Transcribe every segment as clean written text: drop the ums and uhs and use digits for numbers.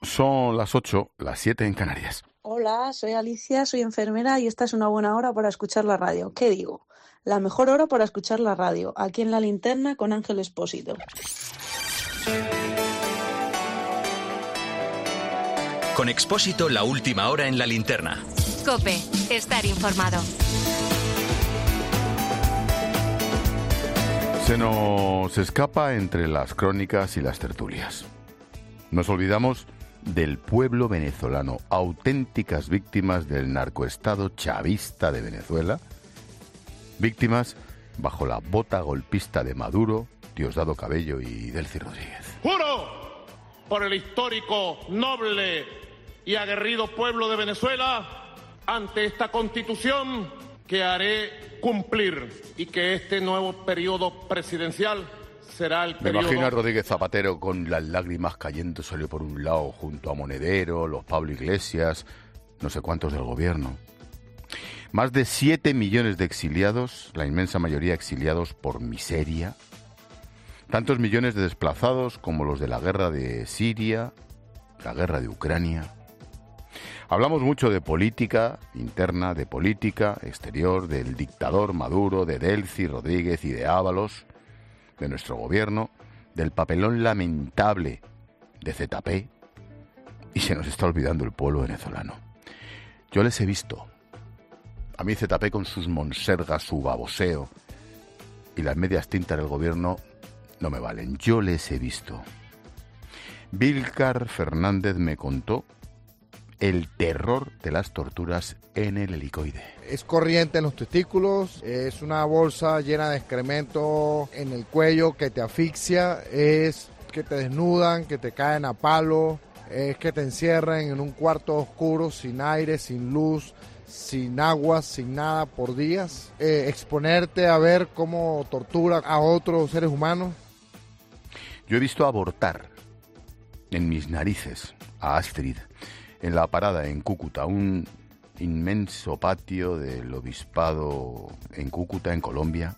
Son las 8, las 7 en Canarias. Hola, soy Alicia, soy enfermera y esta es una buena hora para escuchar la radio. ¿Qué digo? La mejor hora para escuchar la radio, aquí en La Linterna con Ángel Expósito. Con Expósito, la última hora en La Linterna. COPE, estar informado. Se nos escapa entre las crónicas y las tertulias. Nos olvidamos del pueblo venezolano, auténticas víctimas del narcoestado chavista de Venezuela, víctimas bajo la bota golpista de Maduro, Diosdado Cabello y Delcy Rodríguez. Juro por el histórico, noble y aguerrido pueblo de Venezuela ante esta Constitución que haré cumplir y que este nuevo periodo presidencial será el periodo... Me imagino a Rodríguez Zapatero con las lágrimas cayéndosele por un lado junto a Monedero, los Pablo Iglesias, no sé cuántos del gobierno. Más de 7 millones de exiliados, la inmensa mayoría exiliados por miseria. Tantos millones de desplazados como los de la guerra de Siria, la guerra de Ucrania. Hablamos mucho de política interna, de política exterior, del dictador Maduro, de Delcy Rodríguez y de Ábalos, de nuestro gobierno, del papelón lamentable de ZP, y se nos está olvidando el pueblo venezolano. Yo les he visto. A mí ZP con sus monsergas, su baboseo y las medias tintas del gobierno no me valen. Yo les he visto. Vilcar Fernández me contó el terror de las torturas en el helicoide. Es corriente en los testículos, es una bolsa llena de excremento en el cuello que te asfixia, es que te desnudan, que te caen a palo, es que te encierran en un cuarto oscuro, sin aire, sin luz, sin agua, sin nada por días, exponerte a ver cómo tortura a otros seres humanos. Yo he visto abortar en mis narices a Astrid en la parada en Cúcuta, un inmenso patio del obispado en Cúcuta, en Colombia.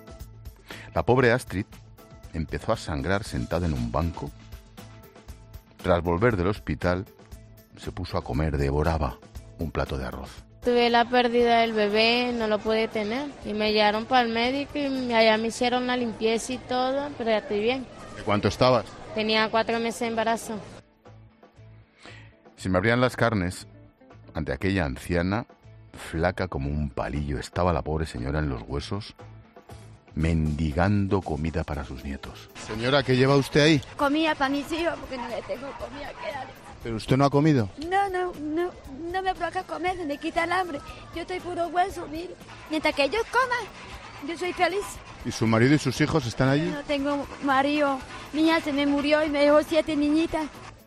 La pobre Astrid empezó a sangrar sentada en un banco. Tras volver del hospital, se puso a comer, devoraba un plato de arroz. Tuve la pérdida del bebé, no lo pude tener. Y me llevaron para el médico y allá me hicieron la limpieza y todo, pero ya estoy bien. ¿De cuánto estabas? Tenía 4 meses de embarazo. Se me abrían las carnes ante aquella anciana, flaca como un palillo. Estaba la pobre señora en los huesos, mendigando comida para sus nietos. Señora, ¿qué lleva usted ahí? Comida para mis hijos porque no le tengo comida que darle. ¿Pero usted no ha comido? No me provoca comer, se me quita el hambre. Yo estoy puro hueso, mire. Mientras que ellos coman, yo soy feliz. ¿Y su marido y sus hijos están allí? Yo no tengo marido. Mi hija se me murió y me dejó 7 niñitas.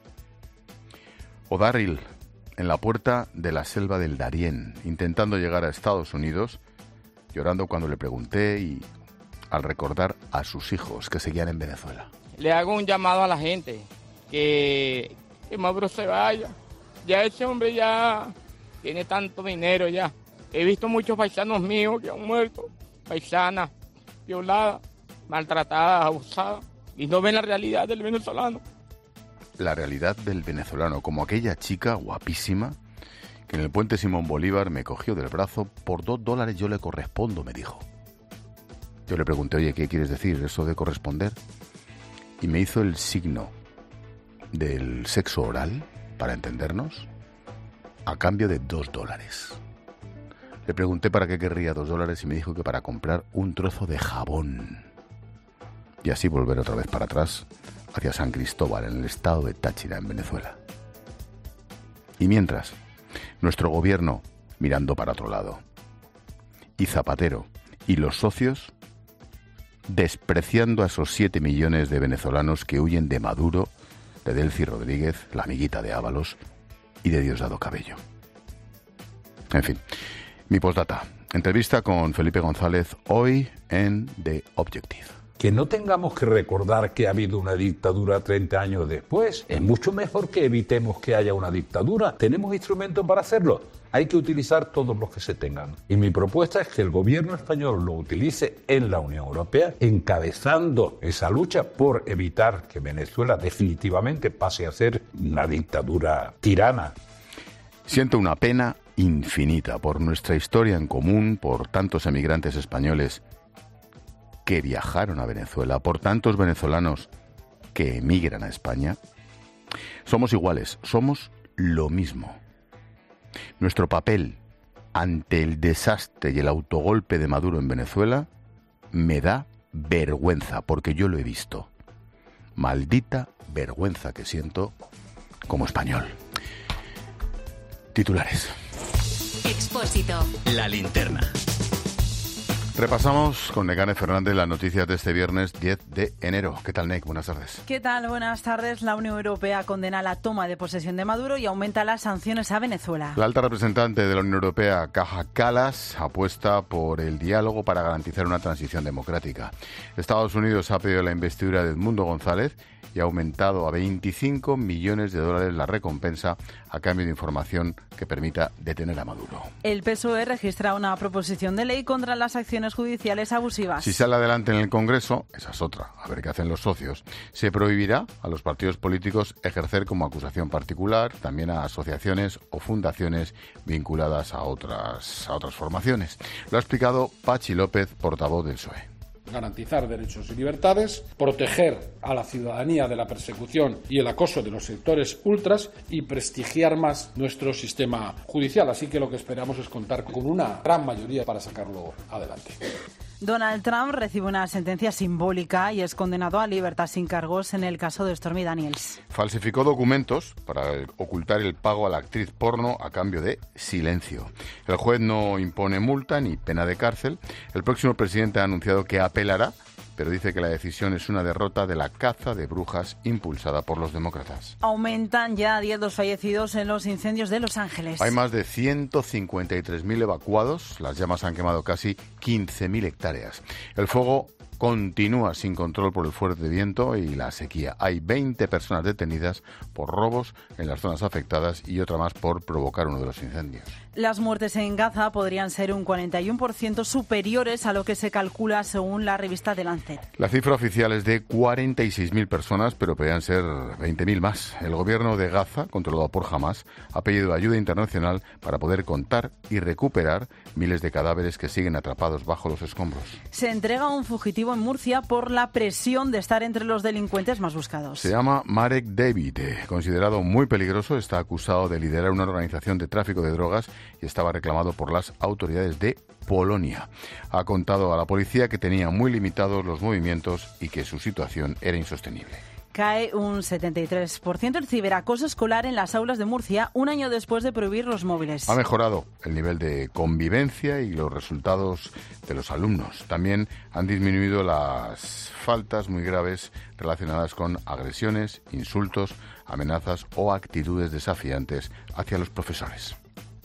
O'Darryl, en la puerta de la selva del Darién, intentando llegar a Estados Unidos, llorando cuando le pregunté y al recordar a sus hijos que seguían en Venezuela. Le hago un llamado a la gente que Maduro se vaya. Ya ese hombre ya tiene tanto dinero ya. He visto muchos paisanos míos que han muerto, paisanas, violadas, maltratadas, abusadas, y no ven la realidad del venezolano. La realidad del venezolano, como aquella chica guapísima que en el puente Simón Bolívar me cogió del brazo. Por $2 yo le correspondo, me dijo. Yo le pregunté, oye, ¿qué quieres decir eso de corresponder? Y me hizo el signo del sexo oral, para entendernos, a cambio de $2. Le pregunté para qué querría $2 y me dijo que para comprar un trozo de jabón. Y así volver otra vez para atrás, hacia San Cristóbal, en el estado de Táchira, en Venezuela. Y mientras, nuestro gobierno mirando para otro lado. Y Zapatero y los socios despreciando a esos 7 millones de venezolanos que huyen de Maduro, de Delcy Rodríguez, la amiguita de Ábalos, y de Diosdado Cabello. En fin, mi postdata. Entrevista con Felipe González hoy en The Objective. Que no tengamos que recordar que ha habido una dictadura 30 años después. Es mucho mejor que evitemos que haya una dictadura. ¿Tenemos instrumentos para hacerlo? Hay que utilizar todos los que se tengan. Y mi propuesta es que el gobierno español lo utilice en la Unión Europea, encabezando esa lucha por evitar que Venezuela definitivamente pase a ser una dictadura tirana. Siento una pena infinita por nuestra historia en común, por tantos emigrantes españoles que viajaron a Venezuela, por tantos venezolanos que emigran a España. Somos iguales, somos lo mismo. Nuestro papel ante el desastre y el autogolpe de Maduro en Venezuela me da vergüenza, porque yo lo he visto. Maldita vergüenza que siento como español. Titulares. Expósito. La linterna. Repasamos con Nekane Fernández las noticias de este viernes 10 de enero. ¿Qué tal, Nek? Buenas tardes. ¿Qué tal? Buenas tardes. La Unión Europea condena la toma de posesión de Maduro y aumenta las sanciones a Venezuela. La alta representante de la Unión Europea, Kaja Kallas, apuesta por el diálogo para garantizar una transición democrática. Estados Unidos ha pedido la investidura de Edmundo González y ha aumentado a 25 millones de dólares la recompensa a cambio de información que permita detener a Maduro. El PSOE registra una proposición de ley contra las acciones judiciales abusivas. Si sale adelante en el Congreso, esa es otra, a ver qué hacen los socios, se prohibirá a los partidos políticos ejercer como acusación particular, también a asociaciones o fundaciones vinculadas a otras formaciones. Lo ha explicado Patxi López, portavoz del PSOE. Garantizar derechos y libertades, proteger a la ciudadanía de la persecución y el acoso de los sectores ultras y prestigiar más nuestro sistema judicial. Así que lo que esperamos es contar con una gran mayoría para sacarlo adelante. Donald Trump recibe una sentencia simbólica y es condenado a libertad sin cargos en el caso de Stormy Daniels. Falsificó documentos para ocultar el pago a la actriz porno a cambio de silencio. El juez no impone multa ni pena de cárcel. El próximo presidente ha anunciado que apelará, pero dice que la decisión es una derrota de la caza de brujas impulsada por los demócratas. Aumentan ya 10 los fallecidos en los incendios de Los Ángeles. Hay más de 153.000 evacuados. Las llamas han quemado casi 15.000 hectáreas. El fuego continúa sin control por el fuerte viento y la sequía. Hay 20 personas detenidas por robos en las zonas afectadas y otra más por provocar uno de los incendios. Las muertes en Gaza podrían ser un 41% superiores a lo que se calcula según la revista The Lancet. La cifra oficial es de 46.000 personas, pero podrían ser 20.000 más. El gobierno de Gaza, controlado por Hamas, ha pedido ayuda internacional para poder contar y recuperar miles de cadáveres que siguen atrapados bajo los escombros. Se entrega un fugitivo en Murcia por la presión de estar entre los delincuentes más buscados. Se llama Marek David, considerado muy peligroso, está acusado de liderar una organización de tráfico de drogas y estaba reclamado por las autoridades de Polonia. Ha contado a la policía que tenía muy limitados los movimientos y que su situación era insostenible. Cae un 73% el ciberacoso escolar en las aulas de Murcia un año después de prohibir los móviles. Ha mejorado el nivel de convivencia y los resultados de los alumnos. También han disminuido las faltas muy graves relacionadas con agresiones, insultos, amenazas o actitudes desafiantes hacia los profesores.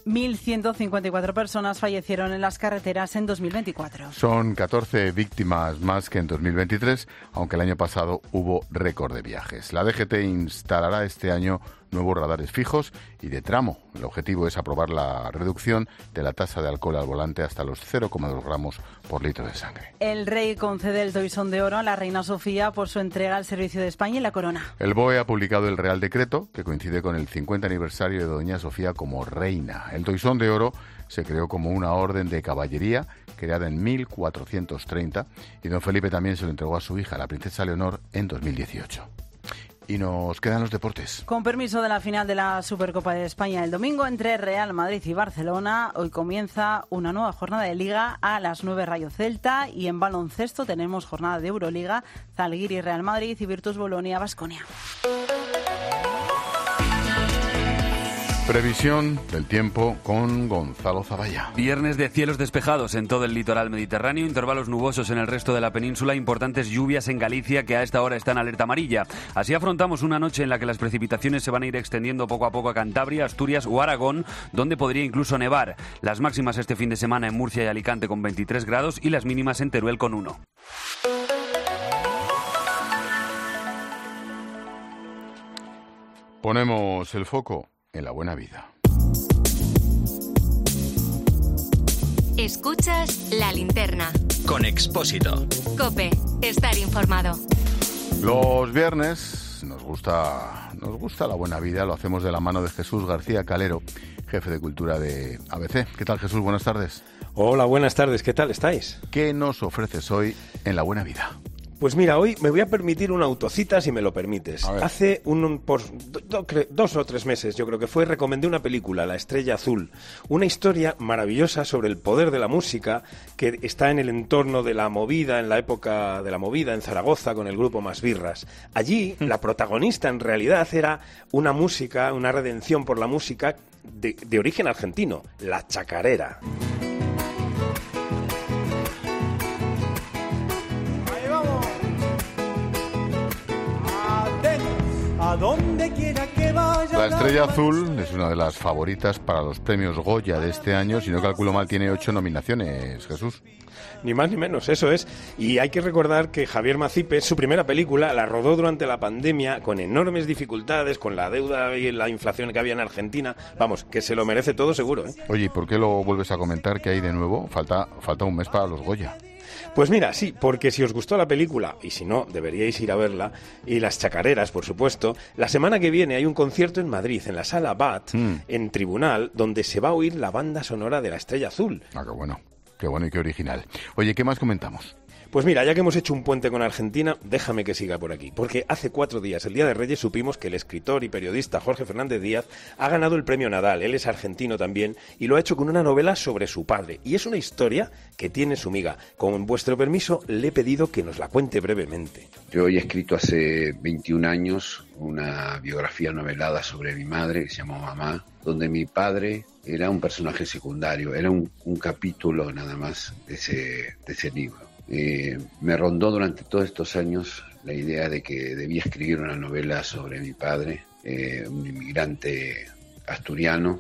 1.154 personas fallecieron en las carreteras en 2024. Son 14 víctimas más que en 2023, aunque el año pasado hubo récord de viajes. La DGT instalará este año nuevos radares fijos y de tramo. El objetivo es aprobar la reducción de la tasa de alcohol al volante hasta los 0,2 gramos por litro de sangre. El rey concede el Toisón de Oro a la reina Sofía por su entrega al servicio de España y la corona. El BOE ha publicado el Real Decreto, que coincide con el 50 aniversario de Doña Sofía como reina. El Toisón de Oro se creó como una orden de caballería creada en 1430 y don Felipe también se lo entregó a su hija, la princesa Leonor, en 2018. Y nos quedan los deportes. Con permiso de la final de la Supercopa de España el domingo entre Real Madrid y Barcelona, hoy comienza una nueva jornada de Liga a las 9 Rayo Celta y en baloncesto tenemos jornada de Euroliga, Zalgiris Real Madrid y Virtus Bolonia Baskonia. Previsión del tiempo con Gonzalo Zavalla. Viernes de cielos despejados en todo el litoral mediterráneo, intervalos nubosos en el resto de la península, importantes lluvias en Galicia que a esta hora está en alerta amarilla. Así afrontamos una noche en la que las precipitaciones se van a ir extendiendo poco a poco a Cantabria, Asturias o Aragón, donde podría incluso nevar. Las máximas este fin de semana en Murcia y Alicante con 23 grados y las mínimas en Teruel con 1. Ponemos el foco en la buena vida. Escuchas La Linterna. Con Expósito. COPE. Estar informado. Los viernes nos gusta la buena vida, lo hacemos de la mano de Jesús García Calero, jefe de cultura de ABC. ¿Qué tal, Jesús? Buenas tardes. Hola, buenas tardes. ¿Qué tal estáis? ¿Qué nos ofreces hoy en La Buena Vida? Pues mira, hoy me voy a permitir una autocita, si me lo permites. Hace 2 o 3 meses, yo creo que fue, recomendé una película, La Estrella Azul. Una historia maravillosa sobre el poder de la música que está en el entorno de la movida, en la época de la movida, en Zaragoza, con el grupo Masbirras. Allí, la protagonista en realidad era una música, una redención por la música de origen argentino, la chacarera. A donde quiera que vaya. La Estrella Azul es una de las favoritas para los premios Goya de este año. Si no calculo mal, tiene 8 nominaciones, Jesús. Ni más ni menos, eso es. Y hay que recordar que Javier Macipe, su primera película, la rodó durante la pandemia, con enormes dificultades, con la deuda y la inflación que había en Argentina. Vamos, que se lo merece todo seguro, ¿eh? Oye, ¿y por qué lo vuelves a comentar que hay de nuevo? Falta un mes para los Goya. Pues mira, sí, porque si os gustó la película, y si no, deberíais ir a verla, y las chacareras, por supuesto, la semana que viene hay un concierto en Madrid, en la Sala BAT, en Tribunal, donde se va a oír la banda sonora de La Estrella Azul. Ah, qué bueno y qué original. Oye, ¿qué más comentamos? Pues mira, ya que hemos hecho un puente con Argentina, déjame que siga por aquí, porque hace 4 días, el Día de Reyes, supimos que el escritor y periodista Jorge Fernández Díaz ha ganado el premio Nadal. Él es argentino también y lo ha hecho con una novela sobre su padre. Y es una historia que tiene su miga. Con vuestro permiso, le he pedido que nos la cuente brevemente. Yo he escrito hace 21 años una biografía novelada sobre mi madre, que se llamó Mamá, donde mi padre era un personaje secundario, era un capítulo nada más de ese libro. Me rondó durante todos estos años la idea de que debía escribir una novela sobre mi padre, un inmigrante asturiano.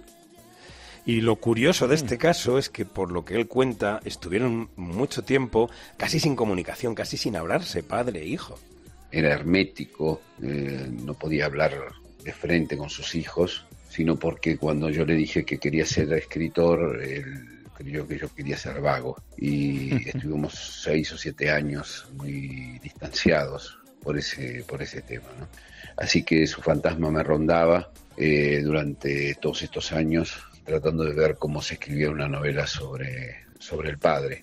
Y lo curioso de este caso es que, por lo que él cuenta, estuvieron mucho tiempo casi sin comunicación, casi sin hablarse, padre e hijo. Era hermético, no podía hablar de frente con sus hijos, sino porque cuando yo le dije que quería ser escritor, él creyó que yo quería ser vago, y estuvimos 6 o 7 años muy distanciados por ese tema, ¿no? Así que su fantasma me rondaba durante todos estos años, tratando de ver cómo se escribía una novela sobre el padre.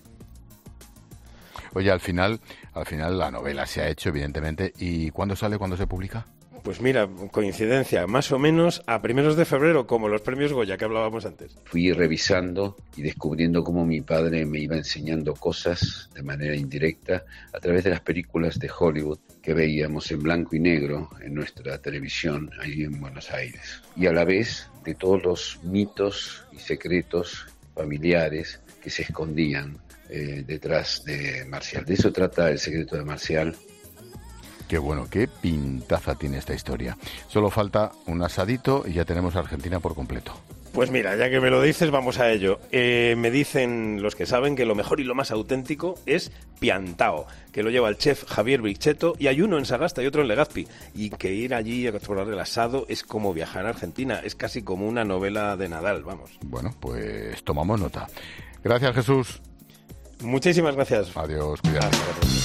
Oye, al final la novela se ha hecho, evidentemente. ¿Y cuándo sale, cuándo se publica? Pues mira, coincidencia, más o menos a primeros de febrero, como los premios Goya que hablábamos antes. Fui revisando y descubriendo cómo mi padre me iba enseñando cosas de manera indirecta a través de las películas de Hollywood que veíamos en blanco y negro en nuestra televisión allí en Buenos Aires. Y a la vez de todos los mitos y secretos familiares que se escondían detrás de Marcial. De eso trata El secreto de Marcial. Qué bueno, qué pintaza tiene esta historia. Solo falta un asadito y ya tenemos a Argentina por completo. Pues mira, ya que me lo dices, vamos a ello. Me dicen los que saben que lo mejor y lo más auténtico es Piantao, que lo lleva el chef Javier Bricheto, y hay uno en Sagasta y otro en Legazpi. Y que ir allí a explorar el asado es como viajar a Argentina, es casi como una novela de Nadal, vamos. Bueno, pues tomamos nota. Gracias, Jesús. Muchísimas gracias. Adiós, cuidado.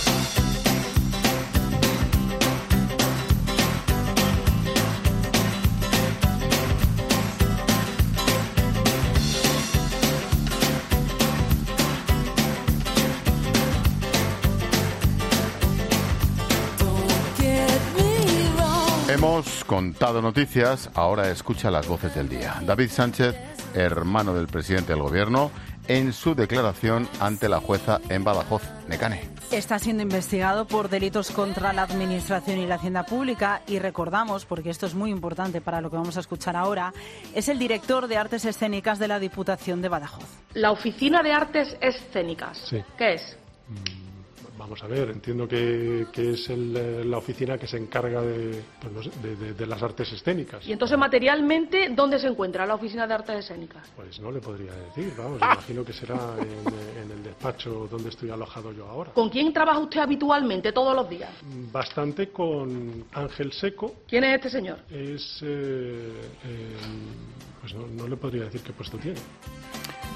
Hemos contado noticias, ahora escucha las voces del día. David Sánchez, hermano del presidente del gobierno, en su declaración ante la jueza en Badajoz, Necane. Está siendo investigado por delitos contra la Administración y la Hacienda Pública y recordamos, porque esto es muy importante para lo que vamos a escuchar ahora, es el director de Artes Escénicas de la Diputación de Badajoz. La Oficina de Artes Escénicas, sí. ¿Qué es? Vamos a ver, entiendo que es la oficina que se encarga de las artes escénicas. Y entonces, materialmente, ¿dónde se encuentra la Oficina de Artes Escénicas? Pues no le podría decir, vamos, imagino que será en el despacho donde estoy alojado yo ahora. ¿Con quién trabaja usted habitualmente todos los días? Bastante con Ángel Seco. ¿Quién es este señor? Es, pues no le podría decir qué puesto tiene.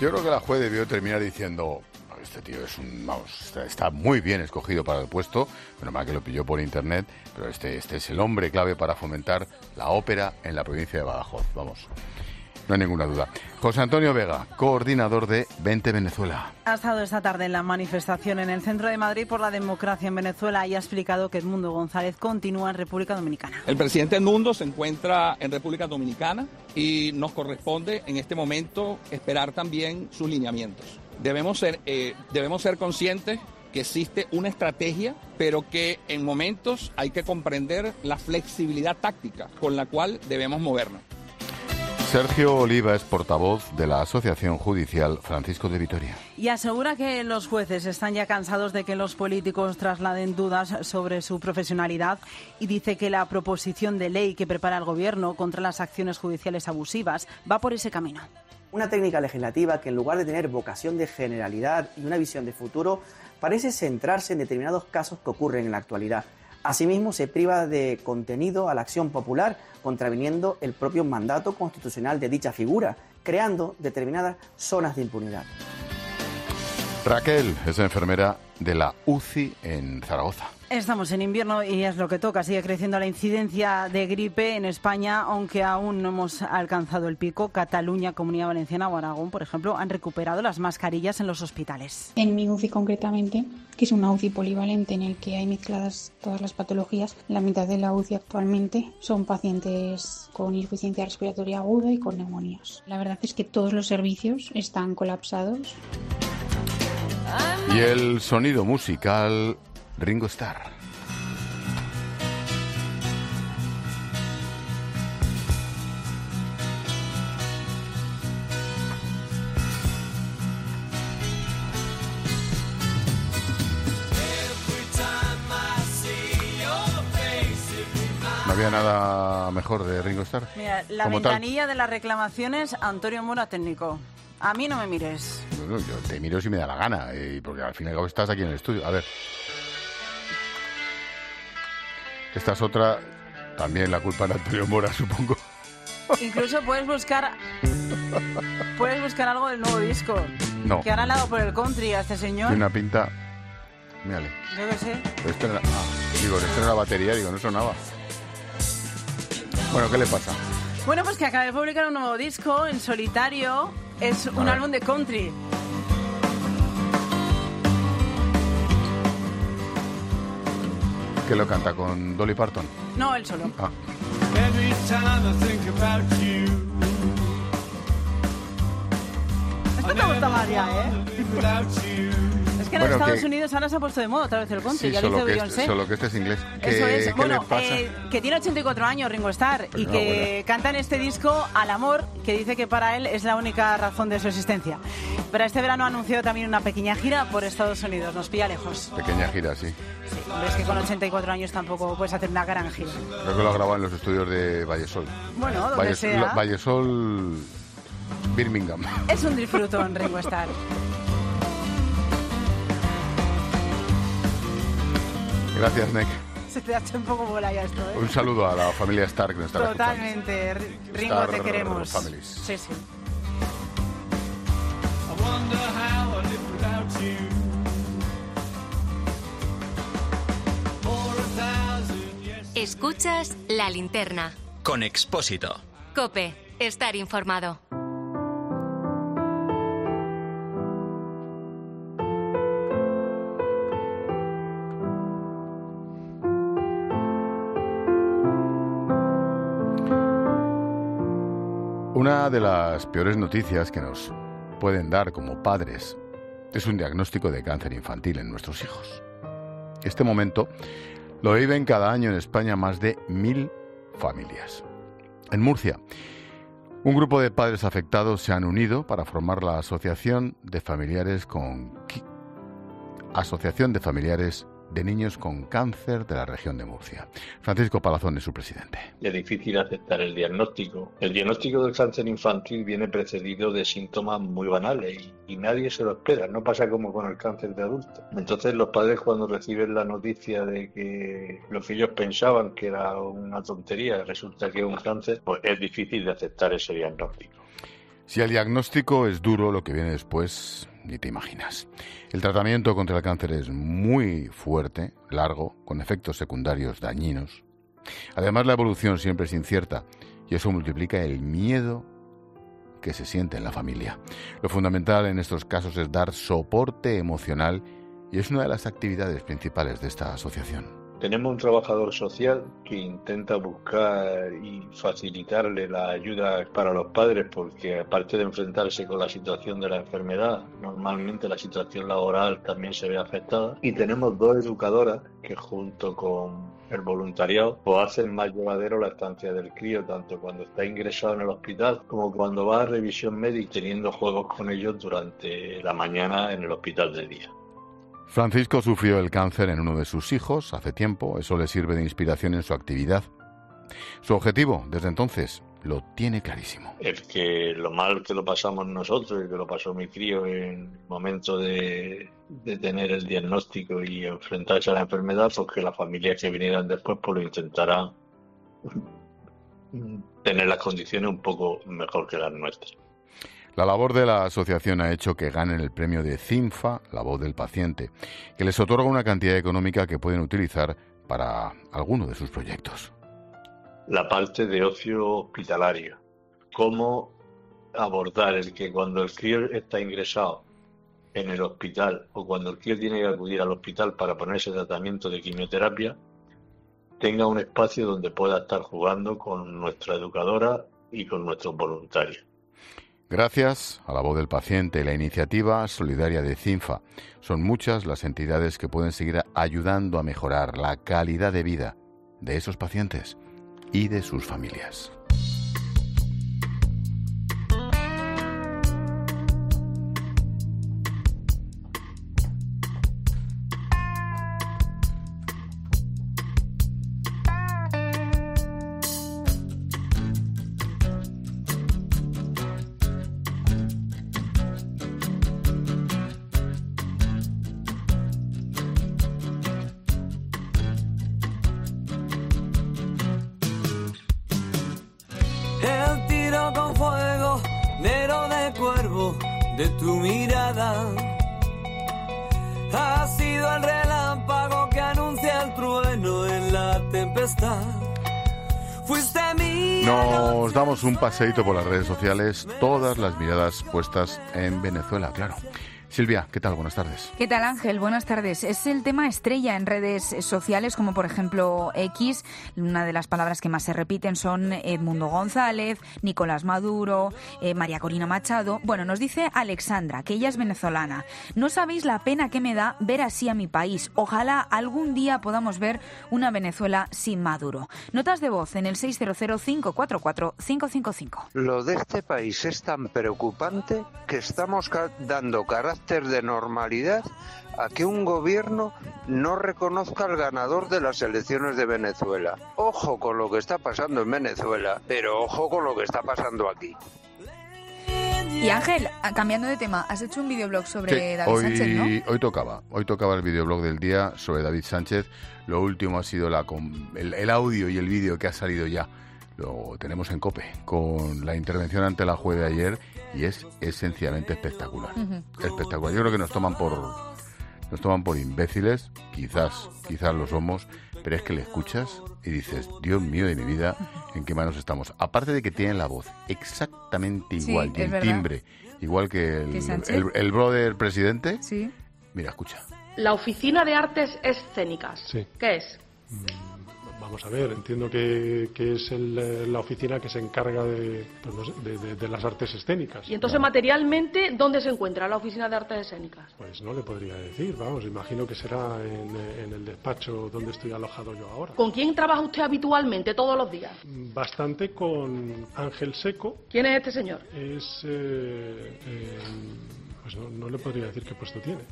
Yo creo que la juez debió terminar diciendo: este tío está muy bien escogido para el puesto, menos mal que lo pilló por internet, pero este es el hombre clave para fomentar la ópera en la provincia de Badajoz. Vamos, no hay ninguna duda. José Antonio Vega, coordinador de Vente Venezuela. Ha estado esta tarde en la manifestación en el centro de Madrid por la democracia en Venezuela y ha explicado que Edmundo González continúa en República Dominicana. El presidente Edmundo se encuentra en República Dominicana y nos corresponde en este momento esperar también sus lineamientos. Debemos ser conscientes que existe una estrategia, pero que en momentos hay que comprender la flexibilidad táctica con la cual debemos movernos. Sergio Oliva es portavoz de la Asociación Judicial Francisco de Vitoria. Y asegura que los jueces están ya cansados de que los políticos trasladen dudas sobre su profesionalidad y dice que la proposición de ley que prepara el Gobierno contra las acciones judiciales abusivas va por ese camino. Una técnica legislativa que en lugar de tener vocación de generalidad y una visión de futuro, parece centrarse en determinados casos que ocurren en la actualidad. Asimismo, se priva de contenido a la acción popular, contraviniendo el propio mandato constitucional de dicha figura, creando determinadas zonas de impunidad. Raquel es enfermera de la UCI en Zaragoza. Estamos en invierno y es lo que toca. Sigue creciendo la incidencia de gripe en España, aunque aún no hemos alcanzado el pico. Cataluña, Comunidad Valenciana o Aragón, por ejemplo, han recuperado las mascarillas en los hospitales. En mi UCI concretamente, que es una UCI polivalente en el que hay mezcladas todas las patologías, la mitad de la UCI actualmente son pacientes con insuficiencia respiratoria aguda y con neumonías. La verdad es que todos los servicios están colapsados. Y el sonido musical, Ringo Starr. ¿No había nada mejor de Ringo Starr? Mira, la ventanilla de las reclamaciones, Antonio Mora, técnico. A mí no me mires. Bueno, yo te miro si me da la gana, porque al fin y al cabo estás aquí en el estudio. A ver. Esta es otra, también la culpa de Antonio Mora, supongo. Incluso puedes buscar algo del nuevo disco. No. Que han dado por el country a este señor. Tiene una pinta... Mírale. Yo qué sé. Pero esto era la batería, no sonaba. Bueno, ¿qué le pasa? Bueno, pues que acaba de publicar un nuevo disco en solitario. Es un álbum de country. ¿Qué lo canta? ¿Con Dolly Parton? No, él solo. Ah. Esto te gusta más ya, ¿eh? Es que en Estados Unidos ahora se ha puesto de moda otra vez el country. Sí, ya solo, dice Beyoncé. Solo que este es inglés. Eso es. ¿Qué Bueno, le pasa? Que tiene 84 años Ringo Starr y que canta en este disco al amor, que dice que para él es la única razón de su existencia. Pero este verano ha anunciado también una pequeña gira por Estados Unidos. Nos pilla lejos. Pequeña gira, sí. Sí, hombre, es que con 84 años tampoco puedes hacer una gran gira. Creo que lo ha grabado en los estudios de Vallesol. Bueno, donde sea. Vallesol, Birmingham. Es un disfrutón Ringo Starr. Gracias, Nick. Se te ha hecho un poco bola ya esto, ¿eh? Un saludo a la familia Stark que nos está Totalmente. escuchando. Ringo, Star te queremos. Families. Sí, sí. Escuchas La Linterna. Con Expósito. COPE. Estar informado. Una de las peores noticias que nos pueden dar como padres es un diagnóstico de cáncer infantil en nuestros hijos. Este momento lo viven cada año en España más de 1.000 familias. En Murcia, un grupo de padres afectados se han unido para formar la Asociación de Familiares de Niños con Cáncer de la región de Murcia. Francisco Palazón es su presidente. Es difícil aceptar el diagnóstico. El diagnóstico del cáncer infantil viene precedido de síntomas muy banales y nadie se lo espera. No pasa como con el cáncer de adultos. Entonces los padres, cuando reciben la noticia de que lo que ellos pensaban que era una tontería resulta que es un cáncer, pues es difícil de aceptar ese diagnóstico. Si el diagnóstico es duro, lo que viene después ni te imaginas. El tratamiento contra el cáncer es muy fuerte, largo, con efectos secundarios dañinos. Además, la evolución siempre es incierta y eso multiplica el miedo que se siente en la familia. Lo fundamental en estos casos es dar soporte emocional y es una de las actividades principales de esta asociación. Tenemos un trabajador social que intenta buscar y facilitarle la ayuda para los padres, porque aparte de enfrentarse con la situación de la enfermedad, normalmente la situación laboral también se ve afectada. Y tenemos 2 educadoras que junto con el voluntariado pues hacen más llevadero la estancia del crío, tanto cuando está ingresado en el hospital como cuando va a revisión médica, teniendo juegos con ellos durante la mañana en el hospital de día. Francisco sufrió el cáncer en uno de sus hijos hace tiempo. Eso le sirve de inspiración en su actividad. Su objetivo, desde entonces, lo tiene clarísimo. El que lo mal que lo pasamos nosotros y que lo pasó mi crío en el momento de tener el diagnóstico y enfrentarse a la enfermedad, pues que las familias que vinieran después pues lo intentarán tener las condiciones un poco mejor que las nuestras. La labor de la asociación ha hecho que ganen el premio de CINFA, la voz del paciente, que les otorga una cantidad económica que pueden utilizar para alguno de sus proyectos. La parte de ocio hospitalario. Cómo abordar el que cuando el crío está ingresado en el hospital o cuando el crío tiene que acudir al hospital para ponerse tratamiento de quimioterapia, tenga un espacio donde pueda estar jugando con nuestra educadora y con nuestros voluntarios. Gracias a la voz del paciente y la iniciativa solidaria de CINFA, son muchas las entidades que pueden seguir ayudando a mejorar la calidad de vida de esos pacientes y de sus familias. De tu mirada ha sido el relámpago que anuncia el trueno en la tempestad. Fuiste mi... Nos damos un paseíto por las redes sociales, todas las miradas puestas en Venezuela, claro. Silvia, ¿qué tal? Buenas tardes. ¿Qué tal, Ángel? Buenas tardes. Es el tema estrella en redes sociales, como por ejemplo X. Una de las palabras que más se repiten son Edmundo González, Nicolás Maduro, María Corina Machado. Bueno, nos dice Alexandra, que ella es venezolana. No sabéis la pena que me da ver así a mi país. Ojalá algún día podamos ver una Venezuela sin Maduro. Notas de voz en el 600-544-555. Lo de este país es tan preocupante que estamos dando carácter de normalidad a que un gobierno no reconozca al ganador de las elecciones de Venezuela. Ojo con lo que está pasando en Venezuela, pero ojo con lo que está pasando aquí. Y Ángel, cambiando de tema, has hecho un videoblog sobre David Sánchez, ¿no? Hoy tocaba el videoblog del día sobre David Sánchez. Lo último ha sido el audio y el vídeo que ha salido ya. Lo tenemos en COPE, con la intervención ante la juez de ayer, y es sencillamente espectacular. Espectacular. Yo creo que nos toman por imbéciles, quizás lo somos, pero es que le escuchas y dices, Dios mío de mi vida, ¿en qué manos estamos? Aparte de que tienen la voz exactamente igual, y el timbre igual que el brother presidente. Sí. Mira, escucha. La Oficina de Artes Escénicas. Sí. ¿Qué es? Vamos a ver, entiendo que es la oficina que se encarga de las artes escénicas. Y entonces, materialmente, ¿dónde se encuentra la Oficina de Artes Escénicas? Pues no le podría decir, vamos, imagino que será en el despacho donde estoy alojado yo ahora. ¿Con quién trabaja usted habitualmente, todos los días? Bastante con Ángel Seco. ¿Quién es este señor? Es... pues no le podría decir qué puesto tiene.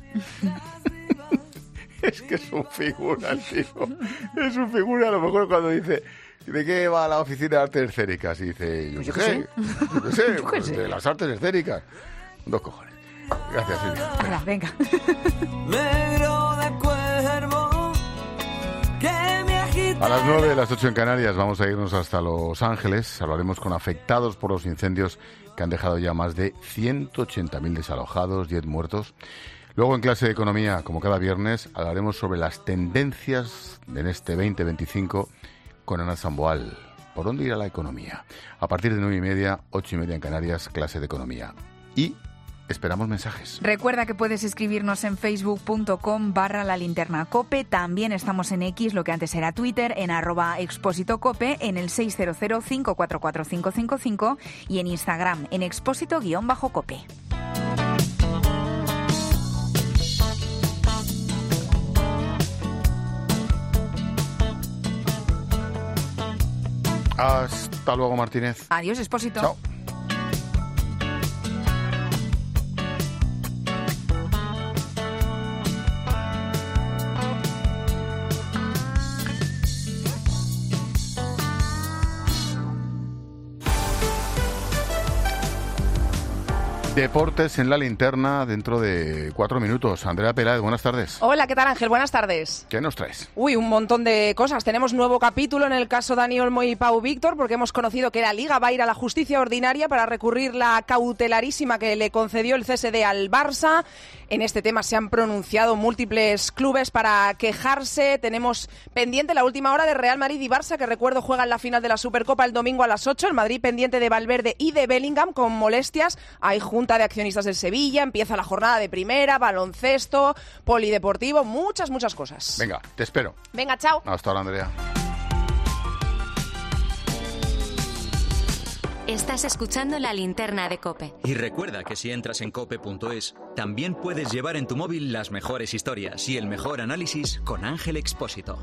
Es que es un figura el tipo. Es un figura, a lo mejor cuando dice, ¿de qué va la Oficina de Artes Escénicas? Y dice, yo qué sé, pues de las artes escénicas. 2 cojones. Gracias, Silvia. Venga. A las 9, las 8 en Canarias, vamos a irnos hasta Los Ángeles. Hablaremos con afectados por los incendios que han dejado ya más de 180.000 desalojados, 10 muertos. Luego en clase de economía, como cada viernes, hablaremos sobre las tendencias en este 2025 con Ana Samboal. ¿Por dónde irá la economía? A partir de 9:30, 8:30 en Canarias, clase de economía. Y esperamos mensajes. Recuerda que puedes escribirnos en facebook.com/lalinternacope. También estamos en X, lo que antes era Twitter, en @expósitocope, en el 600-544-555 y en Instagram, en expósito_cope. Hasta luego, Martínez. Adiós, Expósito. Chao. Deportes en la linterna dentro de 4 minutos. Andrea Peláez, buenas tardes. Hola, ¿qué tal, Ángel? Buenas tardes. ¿Qué nos traes? Uy, un montón de cosas. Tenemos nuevo capítulo en el caso Dani Olmo y Pau Víctor, porque hemos conocido que la Liga va a ir a la justicia ordinaria para recurrir la cautelarísima que le concedió el CSD al Barça. En este tema se han pronunciado múltiples clubes para quejarse. Tenemos pendiente la última hora de Real Madrid y Barça, que recuerdo juegan la final de la Supercopa el domingo a las 8. El Madrid pendiente de Valverde y de Bellingham con molestias. Hay junta de accionistas del Sevilla, empieza la jornada de primera, baloncesto, polideportivo, muchas cosas. Venga, te espero. Venga, chao. Hasta ahora, Andrea. Estás escuchando La Linterna de COPE. Y recuerda que si entras en cope.es, también puedes llevar en tu móvil las mejores historias y el mejor análisis con Ángel Expósito.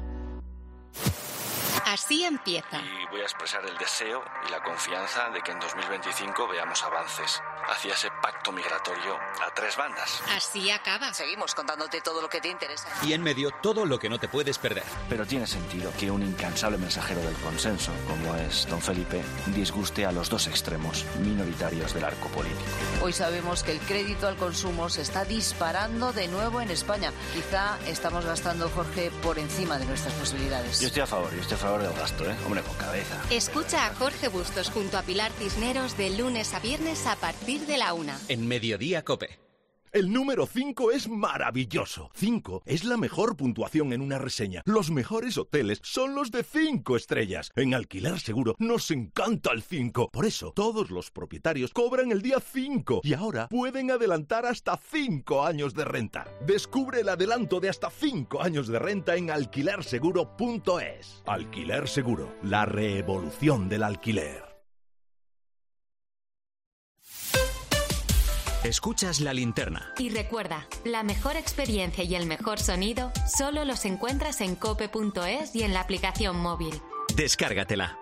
Así empieza. Y voy a expresar el deseo y la confianza de que en 2025 veamos avances hacia ese pacto migratorio a 3 bandas. Así acaba. Seguimos contándote todo lo que te interesa. Y en medio, todo lo que no te puedes perder. Pero tiene sentido que un incansable mensajero del consenso, como es don Felipe, disguste a los dos extremos minoritarios del arco político. Hoy sabemos que el crédito al consumo se está disparando de nuevo en España. Quizá estamos gastando, Jorge, por encima de nuestras posibilidades. Yo estoy a favor del gasto, hombre, con cabeza. Escucha a Jorge Bustos junto a Pilar Cisneros de lunes a viernes a partir de la 1. En Mediodía COPE. El número 5 es maravilloso. 5 es la mejor puntuación en una reseña. Los mejores hoteles son los de 5 estrellas. En Alquiler Seguro nos encanta el 5. Por eso, todos los propietarios cobran el día 5 y ahora pueden adelantar hasta 5 años de renta. Descubre el adelanto de hasta 5 años de renta en alquilerseguro.es. Alquiler Seguro, la revolución del alquiler. Escuchas La Linterna. Y recuerda, la mejor experiencia y el mejor sonido solo los encuentras en cope.es y en la aplicación móvil. Descárgatela.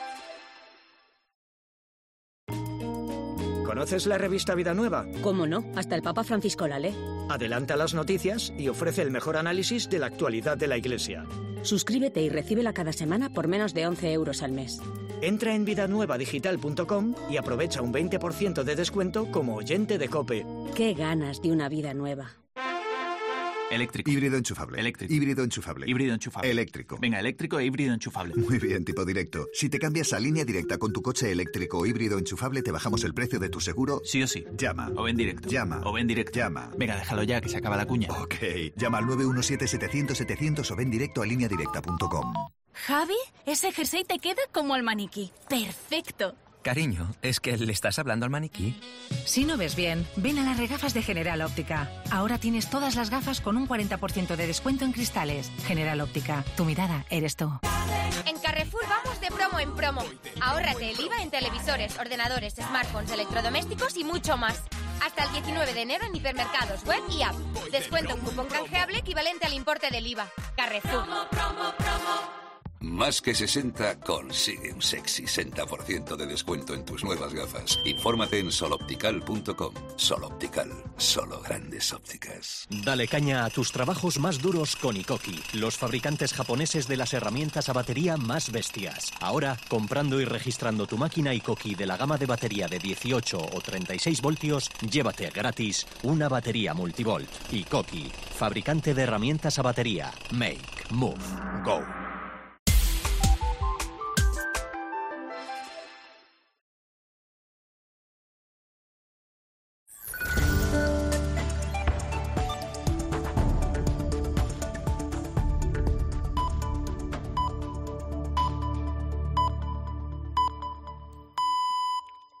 ¿Conoces la revista Vida Nueva? ¿Cómo no? Hasta el Papa Francisco la lee. Adelanta las noticias y ofrece el mejor análisis de la actualidad de la Iglesia. Suscríbete y recíbela cada semana por menos de 11 euros al mes. Entra en vidanuevadigital.com y aprovecha un 20% de descuento como oyente de COPE. ¡Qué ganas de una vida nueva! Eléctrico. Híbrido enchufable. Eléctrico. Híbrido enchufable. Híbrido enchufable. Eléctrico. Venga, eléctrico e híbrido enchufable. Muy bien, tipo directo. Si te cambias a Línea Directa con tu coche eléctrico o híbrido enchufable, te bajamos el precio de tu seguro. Sí o sí. Llama. O ven directo. Llama. O ven directo. Llama. Venga, déjalo ya, que se acaba la cuña. Ok. Llama al 917-700-700 o ven directo a lineadirecta.com. Javi, ese jersey te queda como al maniquí. ¡Perfecto! Cariño, ¿es que le estás hablando al maniquí? Si no ves bien, ven a las regafas de General Óptica. Ahora tienes todas las gafas con un 40% de descuento en cristales. General Óptica, tu mirada eres tú. En Carrefour vamos de promo en promo. Ahórrate el IVA en televisores, ordenadores, smartphones, electrodomésticos y mucho más. Hasta el 19 de enero en hipermercados, web y app. Descuento en cupón canjeable equivalente al importe del IVA. Carrefour. Más que 60 consigue un sexy 60% de descuento en tus nuevas gafas. Infórmate en soloptical.com. Soloptical, solo grandes ópticas. Dale caña a tus trabajos más duros con Ikoki, los fabricantes japoneses de las herramientas a batería más bestias. Ahora, comprando y registrando tu máquina Ikoki de la gama de batería de 18 o 36 voltios, llévate gratis una batería multivolt. Ikoki, fabricante de herramientas a batería. Make, move, go.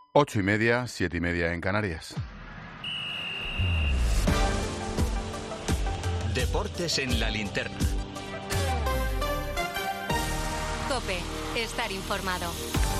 8:30, 7:30 en Canarias. Deportes en la linterna. COPE, estar informado.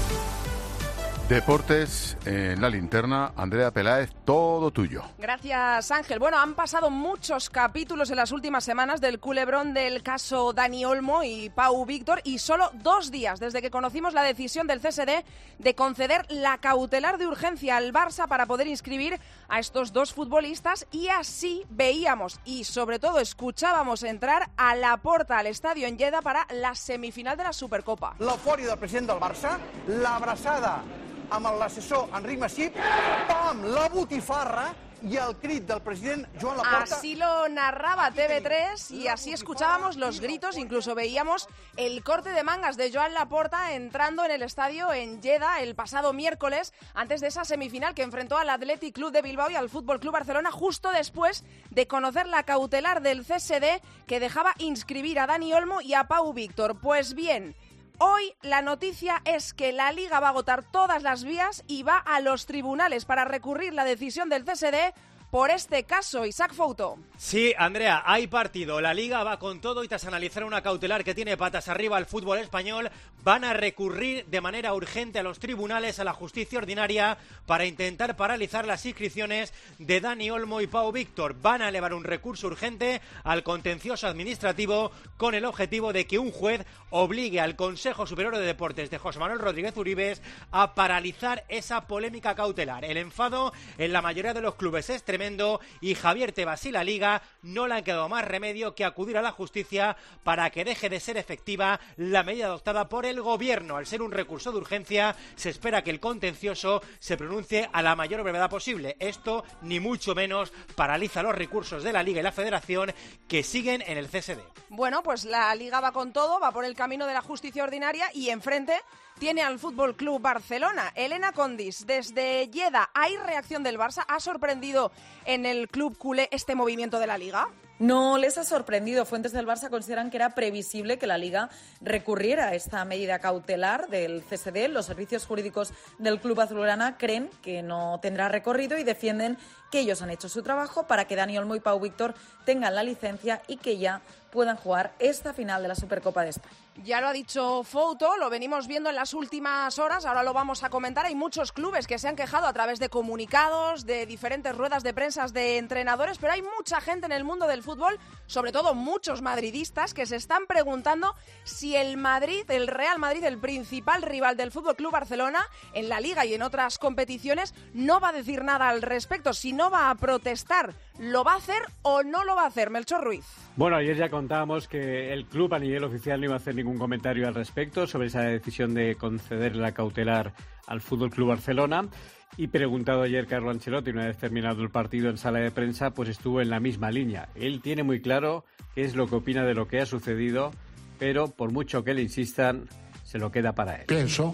Deportes en la linterna. Andrea Peláez, todo tuyo. Gracias, Ángel. Bueno, han pasado muchos capítulos en las últimas semanas del culebrón del caso Dani Olmo y Pau Víctor, y solo 2 días desde que conocimos la decisión del CSD de conceder la cautelar de urgencia al Barça para poder inscribir a estos 2 futbolistas, y así veíamos y sobre todo escuchábamos entrar a Laporta al estadio en Lleida para la semifinal de la Supercopa. L'eufòria del president del Barça, l'abraçada amb l'assessor Enric Masip, pam, la botifarra y el crit del president Joan Laporta. Así lo narraba TV3 y así escuchábamos los gritos, incluso veíamos el corte de mangas de Joan Laporta entrando en el estadio en Lleida el pasado miércoles, antes de esa semifinal que enfrentó al Athletic Club de Bilbao y al Fútbol Club Barcelona, justo después de conocer la cautelar del CSD que dejaba inscribir a Dani Olmo y a Pau Víctor. Pues bien, hoy la noticia es que la Liga va a agotar todas las vías y va a los tribunales para recurrir la decisión del CSD por este caso. Isaac Fouto. Sí, Andrea, hay partido. La Liga va con todo y tras analizar una cautelar que tiene patas arriba al fútbol español, van a recurrir de manera urgente a los tribunales, a la justicia ordinaria, para intentar paralizar las inscripciones de Dani Olmo y Pau Víctor. Van a elevar un recurso urgente al contencioso administrativo con el objetivo de que un juez obligue al Consejo Superior de Deportes de José Manuel Rodríguez Uribes a paralizar esa polémica cautelar. El enfado en la mayoría de los clubes es tremendo y Javier Tebas y la Liga no le han quedado más remedio que acudir a la justicia para que deje de ser efectiva la medida adoptada por el gobierno. Al ser un recurso de urgencia, se espera que el contencioso se pronuncie a la mayor brevedad posible. Esto, ni mucho menos, paraliza los recursos de la Liga y la Federación que siguen en el CSD. Bueno, pues la Liga va con todo, va por el camino de la justicia ordinaria y enfrente tiene al Fútbol Club Barcelona. Elena Condis, desde Lleida, ¿hay reacción del Barça? ¿Ha sorprendido en el club culé este movimiento de la Liga? No les ha sorprendido. Fuentes del Barça consideran que era previsible que la Liga recurriera a esta medida cautelar del CSD. Los servicios jurídicos del club azulgrana creen que no tendrá recorrido y defienden que ellos han hecho su trabajo para que Dani Olmo y Pau Víctor tengan la licencia y que ya puedan jugar esta final de la Supercopa de España. Ya lo ha dicho Fouto, lo venimos viendo en las últimas horas, ahora lo vamos a comentar. Hay muchos clubes que se han quejado a través de comunicados, de diferentes ruedas de prensa de entrenadores, pero hay mucha gente en el mundo del fútbol, sobre todo muchos madridistas, que se están preguntando si el Madrid, el Real Madrid, el principal rival del Fútbol Club Barcelona, en la Liga y en otras competiciones, no va a decir nada al respecto, si no va a protestar. ¿Lo va a hacer o no lo va a hacer? Melchor Ruiz. Bueno, ayer ya contábamos que el club a nivel oficial no iba a hacer ningún comentario al respecto sobre esa decisión de conceder la cautelar al Fútbol Club Barcelona. Y preguntado ayer Carlo Ancelotti, una vez terminado el partido en sala de prensa, pues estuvo en la misma línea. Él tiene muy claro qué es lo que opina de lo que ha sucedido, pero por mucho que le insistan, se lo queda para él. Pienso,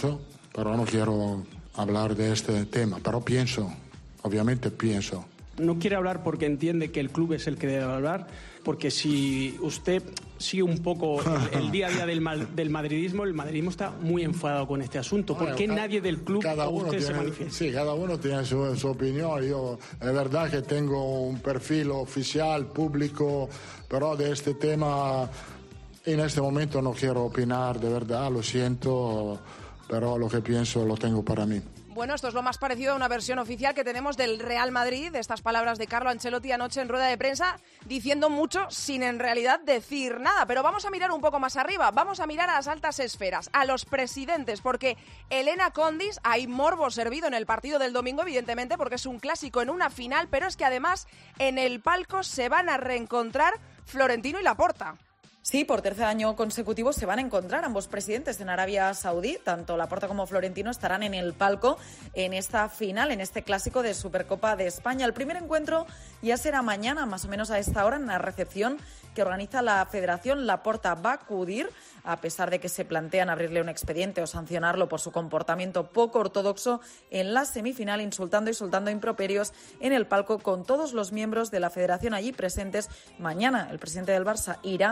pero no quiero hablar de este tema, pero pienso, obviamente pienso. No quiere hablar porque entiende que el club es el que debe hablar, porque si usted sigue un poco el día a día del madridismo, el madridismo está muy enfadado con este asunto. ¿Por qué nadie del club o usted se manifiesta? Sí, cada uno tiene su opinión. Yo, es verdad que tengo un perfil oficial, público, pero de este tema en este momento no quiero opinar, de verdad, lo siento, pero lo que pienso lo tengo para mí. Bueno, esto es lo más parecido a una versión oficial que tenemos del Real Madrid, estas palabras de Carlo Ancelotti anoche en rueda de prensa, diciendo mucho sin en realidad decir nada. Pero vamos a mirar un poco más arriba, vamos a mirar a las altas esferas, a los presidentes, porque Elena Condis, hay morbo servido en el partido del domingo, evidentemente, porque es un clásico en una final, pero es que además en el palco se van a reencontrar Florentino y Laporta. Sí, por tercer año consecutivo se van a encontrar ambos presidentes en Arabia Saudí. Tanto Laporta como Florentino estarán en el palco en esta final, en este clásico de Supercopa de España. El primer encuentro ya será mañana, más o menos a esta hora, en la recepción que organiza la Federación. Laporta va a acudir, a pesar de que se plantean abrirle un expediente o sancionarlo por su comportamiento poco ortodoxo en la semifinal, insultando y soltando improperios en el palco con todos los miembros de la Federación allí presentes. Mañana el presidente del Barça irá a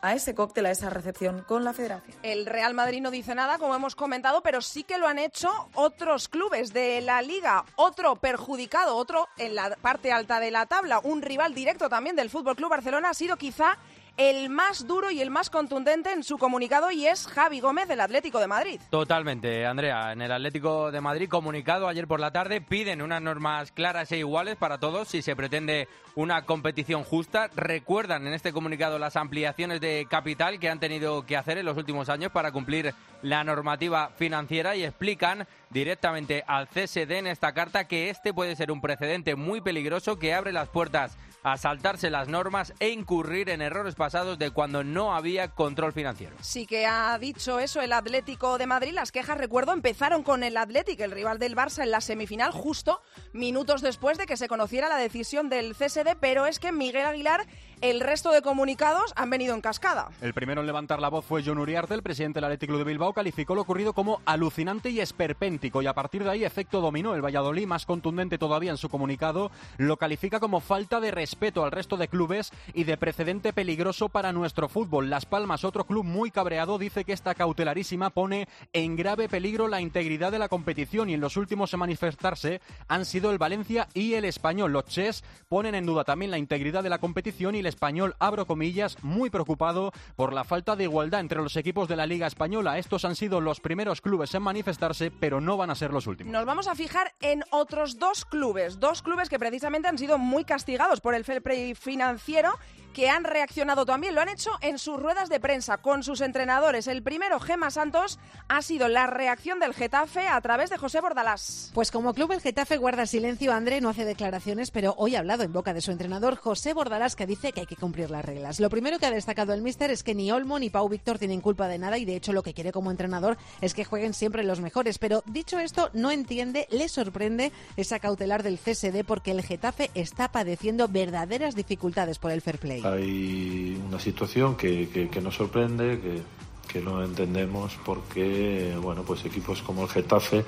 a ese cóctel, a esa recepción con la Federación. El Real Madrid no dice nada, como hemos comentado, pero sí que lo han hecho otros clubes de la Liga. Otro perjudicado, otro en la parte alta de la tabla, un rival directo también del FC Barcelona, ha sido quizá el más duro y el más contundente en su comunicado, y es Javi Gómez del Atlético de Madrid. Totalmente, Andrea. En el Atlético de Madrid, comunicado ayer por la tarde, piden unas normas claras e iguales para todos si se pretende una competición justa. Recuerdan en este comunicado las ampliaciones de capital que han tenido que hacer en los últimos años para cumplir la normativa financiera, y explican directamente al CSD en esta carta que este puede ser un precedente muy peligroso que abre las puertas a saltarse las normas e incurrir en errores pasados de cuando no había control financiero. Sí que ha dicho eso el Atlético de Madrid. Las quejas, recuerdo, empezaron con el Athletic, el rival del Barça, en la semifinal, justo minutos después de que se conociera la decisión del CSD, pero es que Miguel Aguilar, el resto de comunicados han venido en cascada. El primero en levantar la voz fue Jon Uriarte, el presidente del Athletic Club de Bilbao, calificó lo ocurrido como alucinante y esperpéntico, y a partir de ahí efecto dominó. El Valladolid, más contundente todavía en su comunicado, lo califica como falta de respeto al resto de clubes y de precedente peligroso para nuestro fútbol. Las Palmas, otro club muy cabreado, dice que esta cautelarísima pone en grave peligro la integridad de la competición, y en los últimos en manifestarse han sido el Valencia y el Español. Los Ches ponen en duda también la integridad de la competición, y el Español, abro comillas, muy preocupado por la falta de igualdad entre los equipos de la Liga Española. Estos han sido los primeros clubes en manifestarse, pero no van a ser los últimos. Nos vamos a fijar en otros dos clubes que precisamente han sido muy castigados por el fair play financiero, que han reaccionado también. Lo han hecho en sus ruedas de prensa con sus entrenadores. El primero, Gemma Santos, ha sido la reacción del Getafe a través de José Bordalás. Pues como club el Getafe guarda silencio. André no hace declaraciones, pero hoy ha hablado en boca de su entrenador José Bordalás, que dice que hay que cumplir las reglas. Lo primero que ha destacado el míster es que ni Olmo ni Pau Víctor tienen culpa de nada, y de hecho lo que quiere como entrenador es que jueguen siempre los mejores. Pero dicho esto, no entiende, le sorprende esa cautelar del CSD, porque el Getafe está padeciendo verdaderas dificultades por el fair play. Hay una situación que nos sorprende, que no entendemos, porque bueno, pues equipos como el Getafe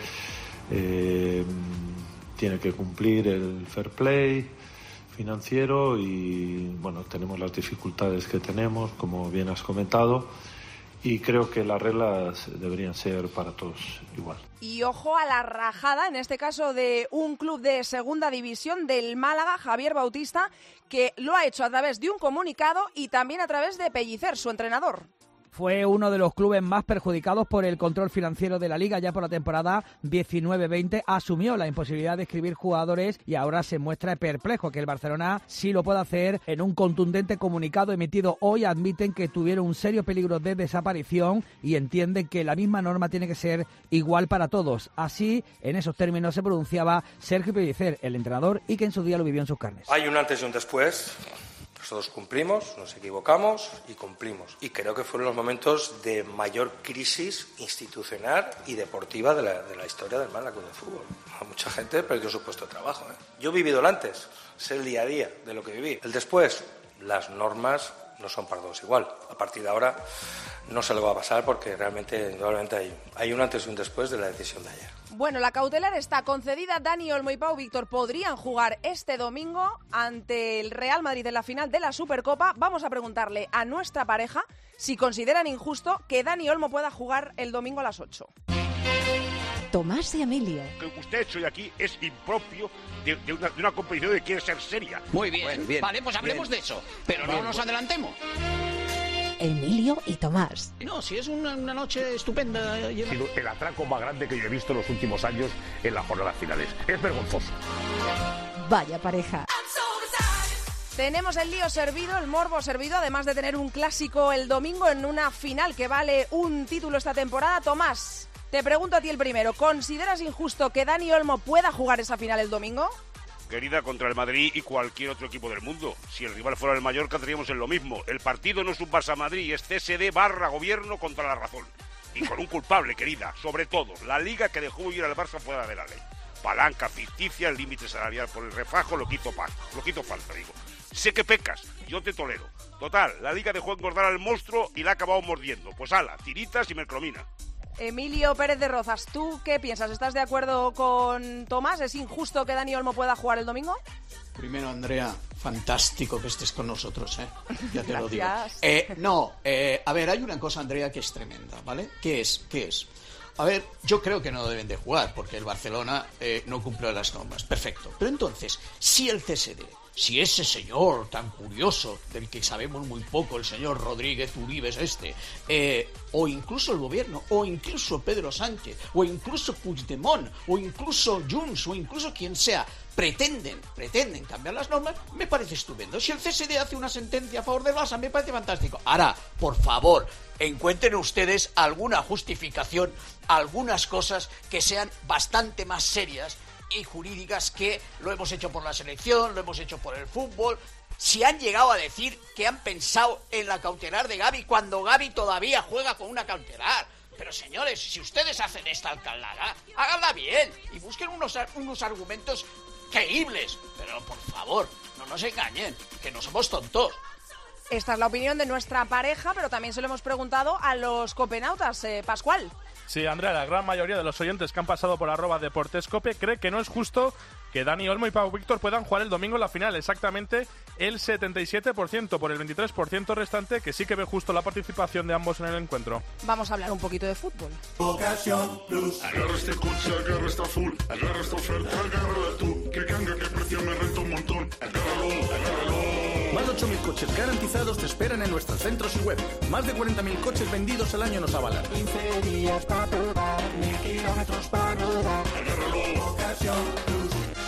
tienen que cumplir el fair play financiero, y bueno, tenemos las dificultades que tenemos, como bien has comentado, y creo que las reglas deberían ser para todos igual. Y ojo a la rajada, en este caso de un club de segunda división, del Málaga, Javier Bautista, que lo ha hecho a través de un comunicado y también a través de Pellicer, su entrenador. Fue uno de los clubes más perjudicados por el control financiero de la Liga ya por la temporada 19-20. Asumió la imposibilidad de inscribir jugadores y ahora se muestra perplejo. Que el Barcelona sí lo puede hacer. En un contundente comunicado emitido hoy admiten que tuvieron un serio peligro de desaparición y entienden que la misma norma tiene que ser igual para todos. Así, en esos términos se pronunciaba Sergio Pellicer, el entrenador, y que en su día lo vivió en sus carnes. Hay un antes y un después. Nosotros cumplimos, nos equivocamos y cumplimos. Y creo que fueron los momentos de mayor crisis institucional y deportiva de la historia del Málaga de fútbol. Mucha gente perdió su puesto de trabajo. Yo he vivido el antes, sé el día a día de lo que viví. El después, las normas no son para todos igual. A partir de ahora no se lo va a pasar, porque realmente, indudablemente, hay un antes y un después de la decisión de ayer. Bueno, la cautelar está concedida. Dani Olmo y Pau Víctor podrían jugar este domingo ante el Real Madrid en la final de la Supercopa. Vamos a preguntarle a nuestra pareja si consideran injusto que Dani Olmo pueda jugar el domingo a las 8. Tomás y Emilio. Lo que usted ha hecho de aquí es impropio de una competición que quiere ser seria. Muy bien, bueno, bien vale, pues hablemos bien. de eso, pero bien, no nos adelantemos. Emilio y Tomás. No, si es una noche estupenda. Ha sido el atraco más grande que yo he visto en los últimos años en las jornadas finales. Es vergonzoso. Vaya pareja. Tenemos el lío servido, el morbo servido, además de tener un clásico el domingo en una final que vale un título esta temporada. Tomás, te pregunto a ti el primero. ¿Consideras injusto que Dani Olmo pueda jugar esa final el domingo? Querida, contra el Madrid y cualquier otro equipo del mundo. Si el rival fuera el Mallorca, tendríamos en lo mismo. El partido no es un Barça-Madrid, es CSD/gobierno contra la razón. Y con un culpable, querida, sobre todo, la Liga que dejó huir al Barça fuera de la ley. Palanca ficticia, el límite salarial por el refajo, lo quito falta, digo. Sé que pecas, yo te tolero. Total, la Liga dejó engordar al monstruo y la ha acabado mordiendo. Pues ala, tiritas y mercromina. Emilio Pérez de Rozas, ¿tú qué piensas? ¿Estás de acuerdo con Tomás? ¿Es injusto que Dani Olmo pueda jugar el domingo? Primero, Andrea, fantástico que estés con nosotros, ya te lo digo. A ver, hay una cosa, Andrea, que es tremenda, ¿vale? ¿Qué es? A ver, yo creo que no deben de jugar porque el Barcelona no cumple las normas. Perfecto. Pero entonces, si el CSD, si ese señor tan curioso, del que sabemos muy poco, el señor Rodríguez Uribes o incluso el gobierno, o incluso Pedro Sánchez, o incluso Puigdemont, o incluso Junts, o incluso quien sea, pretenden cambiar las normas, me parece estupendo. Si el CSD hace una sentencia a favor del Barça, me parece fantástico. Ahora, por favor, encuentren ustedes alguna justificación, algunas cosas que sean bastante más serias y jurídicas que lo hemos hecho por la selección, lo hemos hecho por el fútbol. Si han llegado a decir que han pensado en la cautelar de Gavi cuando Gavi todavía juega con una cautelar. Pero señores, si ustedes hacen esta alcalada, háganla bien y busquen unos argumentos creíbles. Pero por favor, no nos engañen, que no somos tontos. Esta es la opinión de nuestra pareja, pero también se lo hemos preguntado a los copenautas. Pascual. Sí, Andrea, la gran mayoría de los oyentes que han pasado por @deportescope cree que no es justo que Dani Olmo y Pau Víctor puedan jugar el domingo en la final. Exactamente el 77%, por el 23% restante que sí que ve justo la participación de ambos en el encuentro. Vamos a hablar un poquito de fútbol. Ocasión Plus. Agarra este coche, agarra esta full, agarra esta oferta, agárrala tú. Que canga, que precio me renta un montón. Agárralo. Más de 8.000 coches garantizados te esperan en nuestros centros y web. Más de 40.000 coches vendidos al año nos avalan. 15 días para probar, 1000 kilómetros para rodar. Agárralo. Ocasión Plus.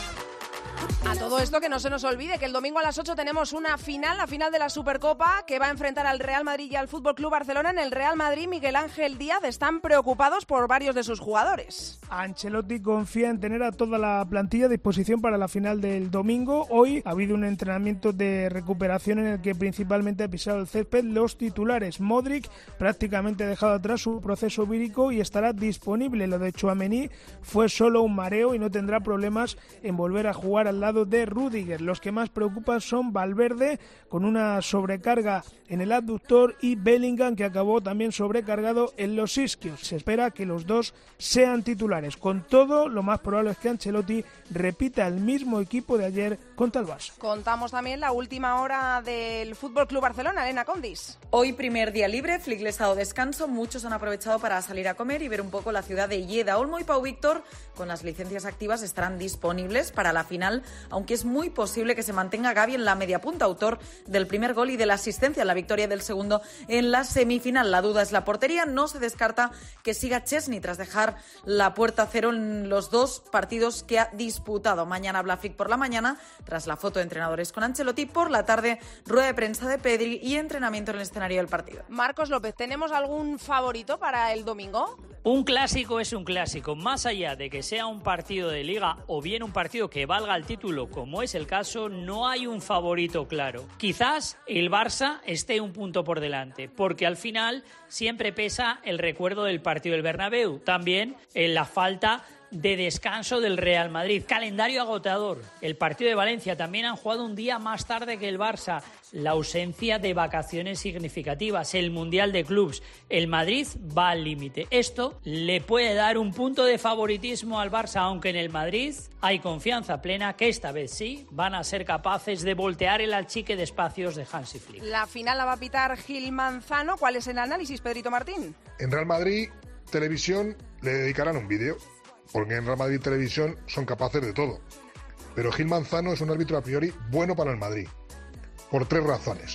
A todo esto, que no se nos olvide que el domingo a las 8 tenemos una final, la final de la Supercopa, que va a enfrentar al Real Madrid y al FC Barcelona. En el Real Madrid, Miguel Ángel Díaz están preocupados por varios de sus jugadores. Ancelotti confía en tener a toda la plantilla a disposición para la final del domingo. Hoy ha habido un entrenamiento de recuperación en el que principalmente ha pisado el césped los titulares. Modric prácticamente ha dejado atrás su proceso vírico y estará disponible. Lo de Tchouaméni fue solo un mareo y no tendrá problemas en volver a jugar al lado de Rüdiger. Los que más preocupan son Valverde, con una sobrecarga en el abductor, y Bellingham, que acabó también sobrecargado en los isquios. Se espera que los dos sean titulares. Con todo, lo más probable es que Ancelotti repita el mismo equipo de ayer contra el Barça. Contamos también la última hora del FC Barcelona. Elena Condis. Hoy primer día libre, Flick les ha dado descanso. Muchos han aprovechado para salir a comer y ver un poco la ciudad de Lleida. Olmo y Pau Víctor, con las licencias activas, estarán disponibles para la final, aunque es muy posible que se mantenga Gavi en la media punta, autor del primer gol y de la asistencia en la victoria del segundo en la semifinal. La duda es la portería. No se descarta que siga Chesney tras dejar la puerta a cero en los dos partidos que ha disputado. Mañana habla Flick por la mañana, tras la foto de entrenadores con Ancelotti. Por la tarde, rueda de prensa de Pedri y entrenamiento en el escenario del partido. Marcos López, ¿tenemos algún favorito para el domingo? Un clásico es un clásico. Más allá de que sea un partido de Liga o bien un partido que valga el título, como es el caso, no hay un favorito claro. Quizás el Barça esté un punto por delante, porque al final siempre pesa el recuerdo del partido del Bernabéu. También en la falta de descanso del Real Madrid. Calendario agotador. El partido de Valencia también han jugado un día más tarde que el Barça. La ausencia de vacaciones significativas. El Mundial de Clubs. El Madrid va al límite. Esto le puede dar un punto de favoritismo al Barça, aunque en el Madrid hay confianza plena que esta vez sí van a ser capaces de voltear el achique de espacios de Hansi Flick. La final la va a pitar Gil Manzano. ¿Cuál es el análisis, Pedrito Martín? En Real Madrid Televisión le dedicarán un vídeo, porque en Real Madrid Televisión son capaces de todo. Pero Gil Manzano es un árbitro a priori bueno para el Madrid, por 3 razones.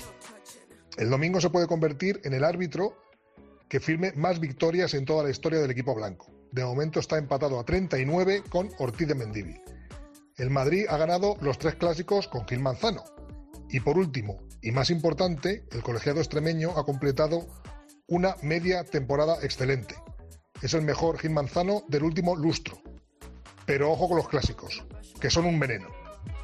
El domingo se puede convertir en el árbitro que firme más victorias en toda la historia del equipo blanco. De momento está empatado a 39 con Ortiz de Mendívil. El Madrid ha ganado los 3 clásicos con Gil Manzano. Y por último, y más importante, el colegiado extremeño ha completado una media temporada excelente. Es el mejor Gil Manzano del último lustro. Pero ojo con los clásicos, que son un veneno.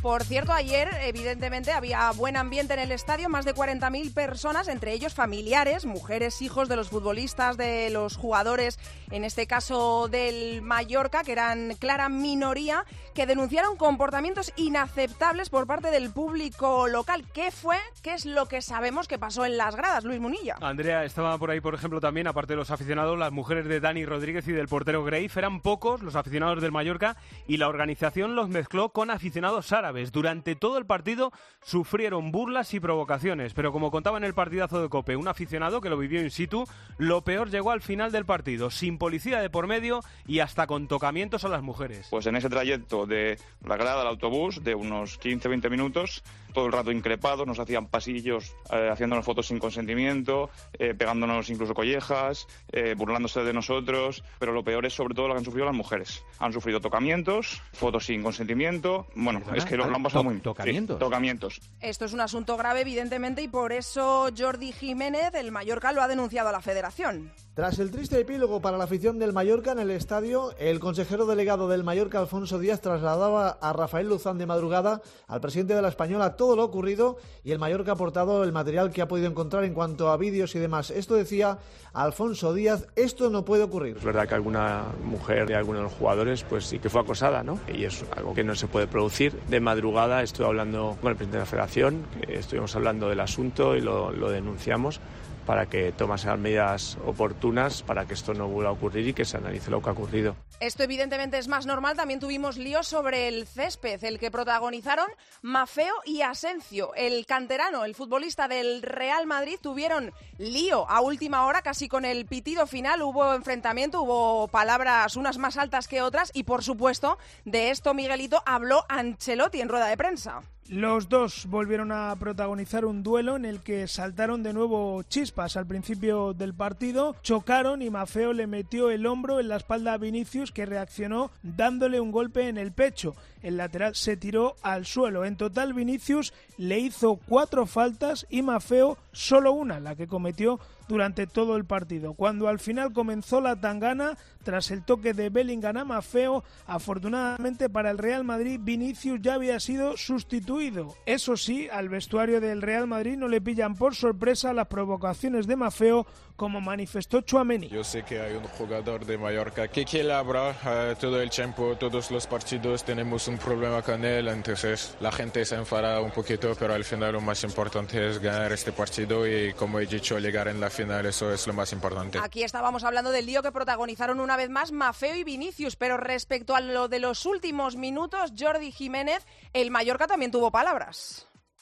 Por cierto, ayer, evidentemente, había buen ambiente en el estadio, más de 40.000 personas, entre ellos familiares, mujeres, hijos de los futbolistas, de los jugadores, en este caso del Mallorca, que eran clara minoría, que denunciaron comportamientos inaceptables por parte del público local. ¿Qué fue? ¿Qué es lo que sabemos que pasó en las gradas, Luis Munilla? Andrea, estaba por ahí, por ejemplo, también, aparte de los aficionados, las mujeres de Dani Rodríguez y del portero Grave. Eran pocos los aficionados del Mallorca y la organización los mezcló con aficionados árabes. Durante todo el partido sufrieron burlas y provocaciones, pero como contaba en el partidazo de COPE un aficionado que lo vivió in situ, lo peor llegó al final del partido, sin policía de por medio y hasta con tocamientos a las mujeres. Pues en ese trayecto de la grada al autobús, de unos 15-20 minutos, todo el rato increpados, nos hacían pasillos, haciéndonos fotos sin consentimiento, pegándonos incluso collejas, burlándose de nosotros, pero lo peor es sobre todo lo que han sufrido las mujeres. Han sufrido tocamientos, fotos sin consentimiento, bueno, es que lo han pasado muy bien. ¿Tocamientos? Sí, tocamientos. Esto es un asunto grave, evidentemente, y por eso Jordi Jiménez, el Mallorca, lo ha denunciado a la Federación. Tras el triste epílogo para la afición del Mallorca en el estadio, el consejero delegado del Mallorca, Alfonso Díaz, trasladaba a Rafael Luzán de madrugada, al presidente de la Española, todo lo ocurrido, y el Mallorca ha aportado el material que ha podido encontrar en cuanto a vídeos y demás. Esto decía Alfonso Díaz: esto no puede ocurrir. Es verdad que alguna mujer de alguno de los jugadores pues sí que fue acosada, ¿no? Y es algo que no se puede producir. De madrugada estuve hablando con el presidente de la Federación, que estuvimos hablando del asunto y lo denunciamos, para que tomase las medidas oportunas para que esto no vuelva a ocurrir y que se analice lo que ha ocurrido. Esto evidentemente es más normal. También tuvimos líos sobre el césped, el que protagonizaron Maffeo y Asencio. El canterano, el futbolista del Real Madrid, tuvieron lío a última hora, casi con el pitido final. Hubo enfrentamiento, hubo palabras unas más altas que otras y, por supuesto, de esto, Miguelito, habló Ancelotti en rueda de prensa. Los dos volvieron a protagonizar un duelo en el que saltaron de nuevo chispas al principio del partido, chocaron y Maffeo le metió el hombro en la espalda a Vinicius, que reaccionó dándole un golpe en el pecho. El lateral se tiró al suelo. En total, Vinicius le hizo 4 faltas y Maffeo solo una, la que cometió durante todo el partido. Cuando al final comenzó la tangana, tras el toque de Bellingham a Maffeo, afortunadamente para el Real Madrid, Vinicius ya había sido sustituido. Eso sí, al vestuario del Real Madrid no le pillan por sorpresa las provocaciones de Maffeo, como manifestó Tchouaméni. Yo sé que hay un jugador de Mallorca que le habla todo el tiempo, todos los partidos tenemos un problema con él, entonces la gente se enfada un poquito, pero al final lo más importante es ganar este partido y, como he dicho, llegar en la final, eso es lo más importante. Aquí estábamos hablando del lío que protagonizaron una vez más Maffeo y Vinicius, pero respecto a lo de los últimos minutos, Jordi Jiménez, el Mallorca también tuvo palabras.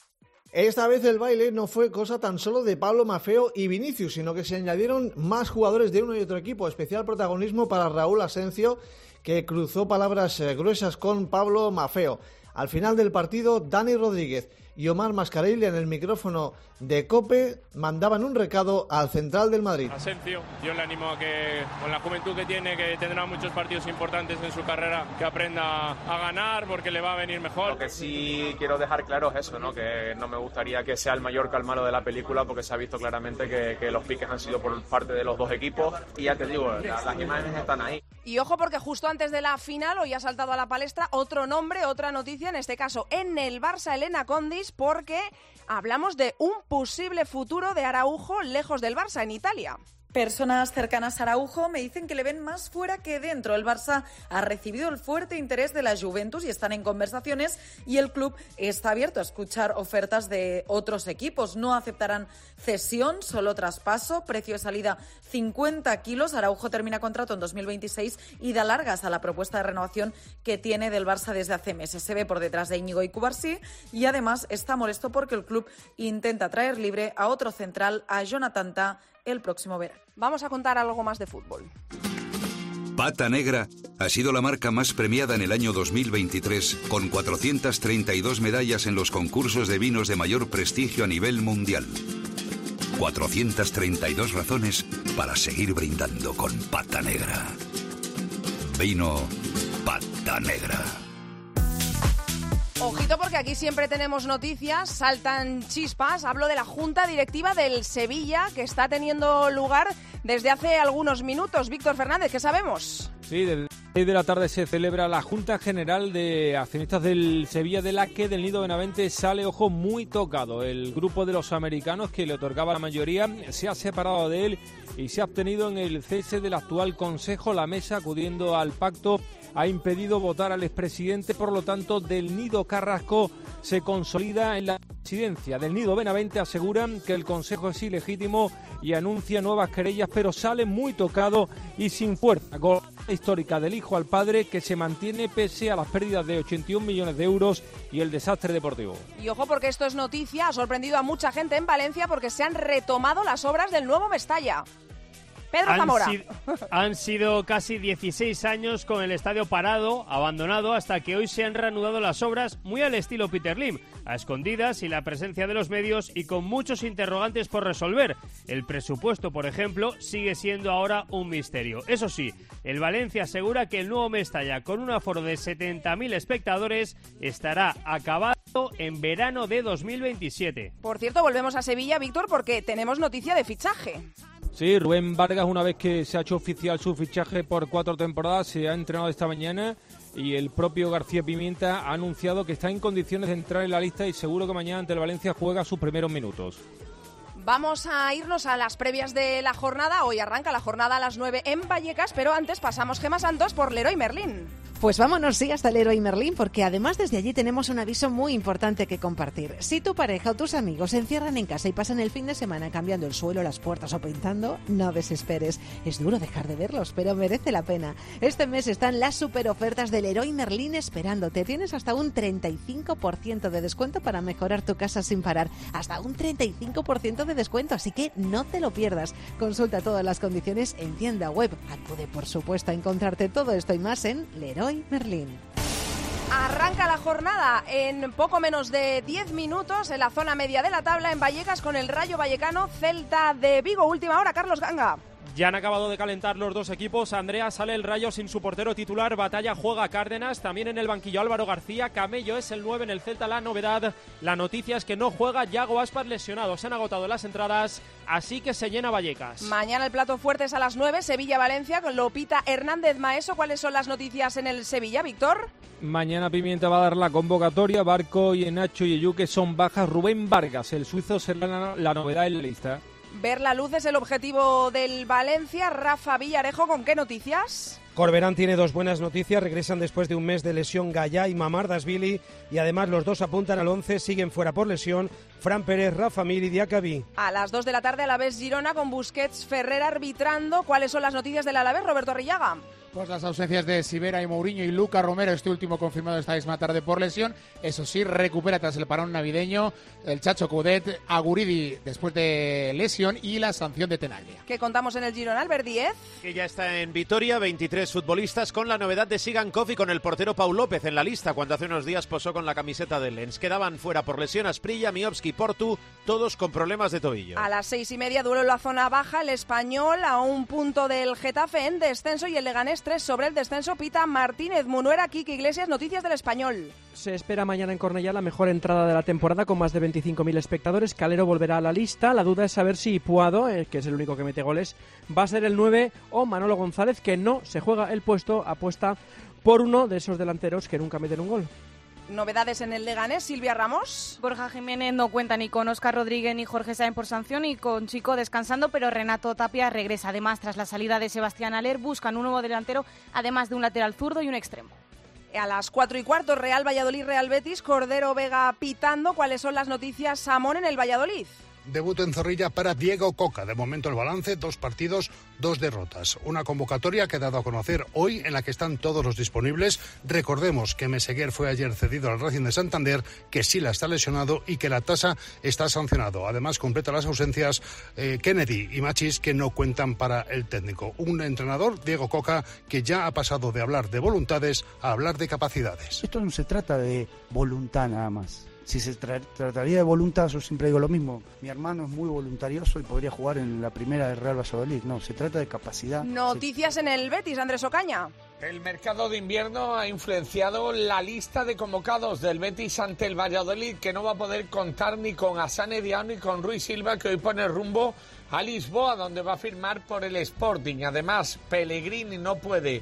Esta vez el baile no fue cosa tan solo de Pablo Maffeo y Vinicius, sino que se añadieron más jugadores de uno y otro equipo. Especial protagonismo para Raúl Asencio, que cruzó palabras gruesas con Pablo Maffeo. Al final del partido, Dani Rodríguez y Omar Mascarell, en el micrófono de COPE, mandaban un recado al central del Madrid. Asencio, yo le animo a que, con la juventud que tiene, que tendrá muchos partidos importantes en su carrera, que aprenda a ganar porque le va a venir mejor. Lo que sí quiero dejar claro es eso, ¿no? Que no me gustaría que sea el Mallorca el malo de la película, porque se ha visto claramente que los piques han sido por parte de los dos equipos y ya te digo, las imágenes están ahí. Y ojo, porque justo antes de la final hoy ha saltado a la palestra otro nombre, otra noticia, en este caso en el Barça, Elena Condis, porque hablamos de un posible futuro de Araujo lejos del Barça, en Italia. Personas cercanas a Araujo me dicen que le ven más fuera que dentro. El Barça ha recibido el fuerte interés de la Juventus y están en conversaciones, y el club está abierto a escuchar ofertas de otros equipos. No aceptarán cesión, solo traspaso, precio de salida 50 kilos. Araujo termina contrato en 2026 y da largas a la propuesta de renovación que tiene del Barça desde hace meses. Se ve por detrás de Íñigo y Cubarsí y además está molesto porque el club intenta traer libre a otro central, a Jonathan Tah, el próximo verano. Vamos a contar algo más de fútbol. Pata Negra ha sido la marca más premiada en el año 2023, con 432 medallas en los concursos de vinos de mayor prestigio a nivel mundial. 432 razones para seguir brindando con Pata Negra. Vino Pata Negra. Ojito, porque aquí siempre tenemos noticias, saltan chispas. Hablo de la Junta Directiva del Sevilla, que está teniendo lugar desde hace algunos minutos. Víctor Fernández, ¿qué sabemos? Sí, 6 de la tarde se celebra la Junta General de Accionistas del Sevilla, de la que del Nido Benavente sale, ojo, muy tocado. El grupo de los americanos que le otorgaba la mayoría se ha separado de él y se ha obtenido en el cese del actual consejo. La mesa, acudiendo al pacto, ha impedido votar al expresidente, por lo tanto, del Nido Carrasco se consolida en la presidencia. Del Nido Benavente aseguran que el consejo es ilegítimo y anuncia nuevas querellas, pero sale muy tocado y sin fuerza. Gol histórica del hijo al padre, que se mantiene pese a las pérdidas de 81 millones de euros y el desastre deportivo. Y ojo, porque esto es noticia, ha sorprendido a mucha gente en Valencia porque se han retomado las obras del nuevo Mestalla. Pedro Zamora. Han sido casi 16 años con el estadio parado, abandonado, hasta que hoy se han reanudado las obras muy al estilo Peter Lim, a escondidas, sin la presencia de los medios y con muchos interrogantes por resolver. El presupuesto, por ejemplo, sigue siendo ahora un misterio. Eso sí, el Valencia asegura que el nuevo Mestalla, con un aforo de 70.000 espectadores, estará acabado en verano de 2027. Por cierto, volvemos a Sevilla, Víctor, porque tenemos noticia de fichaje. Sí, Rubén Vargas, una vez que se ha hecho oficial su fichaje por 4 temporadas, se ha entrenado esta mañana y el propio García Pimienta ha anunciado que está en condiciones de entrar en la lista y seguro que mañana ante el Valencia juega sus primeros minutos. Vamos a irnos a las previas de la jornada. Hoy arranca la jornada a las 9 en Vallecas, pero antes pasamos, Gemma Santos, por Leroy Merlin. Pues vámonos, sí, hasta Leroy Merlin, porque además desde allí tenemos un aviso muy importante que compartir. Si tu pareja o tus amigos se encierran en casa y pasan el fin de semana cambiando el suelo, las puertas o pintando, no desesperes. Es duro dejar de verlos, pero merece la pena. Este mes están las super ofertas de Leroy Merlin esperándote. Tienes hasta un 35% de descuento para mejorar tu casa sin parar. Hasta un 35% de descuento, así que no te lo pierdas. Consulta todas las condiciones en tienda web. Acude, por supuesto, a encontrarte todo esto y más en Leroy Merlin. Arranca la jornada en poco menos de 10 minutos en la zona media de la tabla en Vallecas con el Rayo Vallecano, Celta de Vigo. Última hora, Carlos Ganga. Ya han acabado de calentar los dos equipos. Andrea, sale el Rayo sin su portero titular. Batalla juega Cárdenas. También en el banquillo Álvaro García. Camello es el 9 en el Celta. La novedad, la noticia es que no juega Yago Aspas lesionado. Se han agotado las entradas, así que se llena Vallecas. Mañana el plato fuerte es a las 9. Sevilla-Valencia con Lopita Hernández Maeso. ¿Cuáles son las noticias en el Sevilla, Víctor? Mañana Pimienta va a dar la convocatoria. Barco, Ienacho y Eyuque son bajas. Rubén Vargas, el suizo, será la novedad en la lista. Ver la luz es el objetivo del Valencia. Rafa Villarejo, ¿con qué noticias? Corberán tiene dos buenas noticias. Regresan después de un mes de lesión Gallá y Mamardashvili y además los dos apuntan al 11, siguen fuera por lesión Fran Pérez, Rafa Mir y Diacabí. A las 2 de la tarde Alavés Girona con Busquets, Ferrer arbitrando. ¿Cuáles son las noticias del Alavés, Roberto Arrillaga? Pues las ausencias de Sivera y Mourinho y Luca Romero, este último confirmado esta misma tarde por lesión. Eso sí, recupera tras el parón navideño el Chacho Coudet, Aguridi después de lesión y la sanción de Tenaglia. ¿Qué contamos en el Girona, Albert Díez? Que ya está en Vitoria, 23 futbolistas con la novedad de Sigankov y con el portero Pau López en la lista cuando hace unos días posó con la camiseta del Lens. Quedaban fuera por lesión Asprilla, Miovski, Portu, todos con problemas de tobillo. A las 6:30 duelo en la zona baja, el Español a un punto del Getafe en descenso y el Leganés 3 sobre el descenso. Pita Martínez, Munuera, Kike Iglesias, noticias del Español. Se espera mañana en Cornellá la mejor entrada de la temporada con más de 25.000 espectadores. Calero volverá a la lista. La duda es saber si Puado, que es el único que mete goles, va a ser el 9 o Manolo González, que no se juega el puesto, apuesta por uno de esos delanteros que nunca meten un gol. Novedades en el Leganés, Silvia Ramos. Borja Jiménez no cuenta ni con Óscar Rodríguez ni Jorge Sáenz por sanción y con Chico descansando, pero Renato Tapia regresa. Además, tras la salida de Sebastián Haller, buscan un nuevo delantero, además de un lateral zurdo y un extremo. A las 4:15, Real Valladolid, Real Betis, Cordero Vega pitando. ¿Cuáles son las noticias, Samón, en el Valladolid? Debut en Zorrilla para Diego Coca. De momento el balance, 2 partidos, 2 derrotas. Una convocatoria que ha dado a conocer hoy en la que están todos los disponibles. Recordemos que Meseguer fue ayer cedido al Racing de Santander, que Sila está lesionado y que la Tasa está sancionado. Además completa las ausencias Kennedy y Machis, que no cuentan para el técnico. Un entrenador, Diego Coca, que ya ha pasado de hablar de voluntades a hablar de capacidades. Esto no se trata de voluntad nada más. Si se trataría de voluntad, yo siempre digo lo mismo. Mi hermano es muy voluntarioso y podría jugar en la primera del Real Valladolid. No, se trata de capacidad. Noticias en el Betis, Andrés Ocaña. El mercado de invierno ha influenciado la lista de convocados del Betis ante el Valladolid, que no va a poder contar ni con Asane Diao ni con Rui Silva, que hoy pone rumbo a Lisboa, donde va a firmar por el Sporting. Además, Pellegrini no puede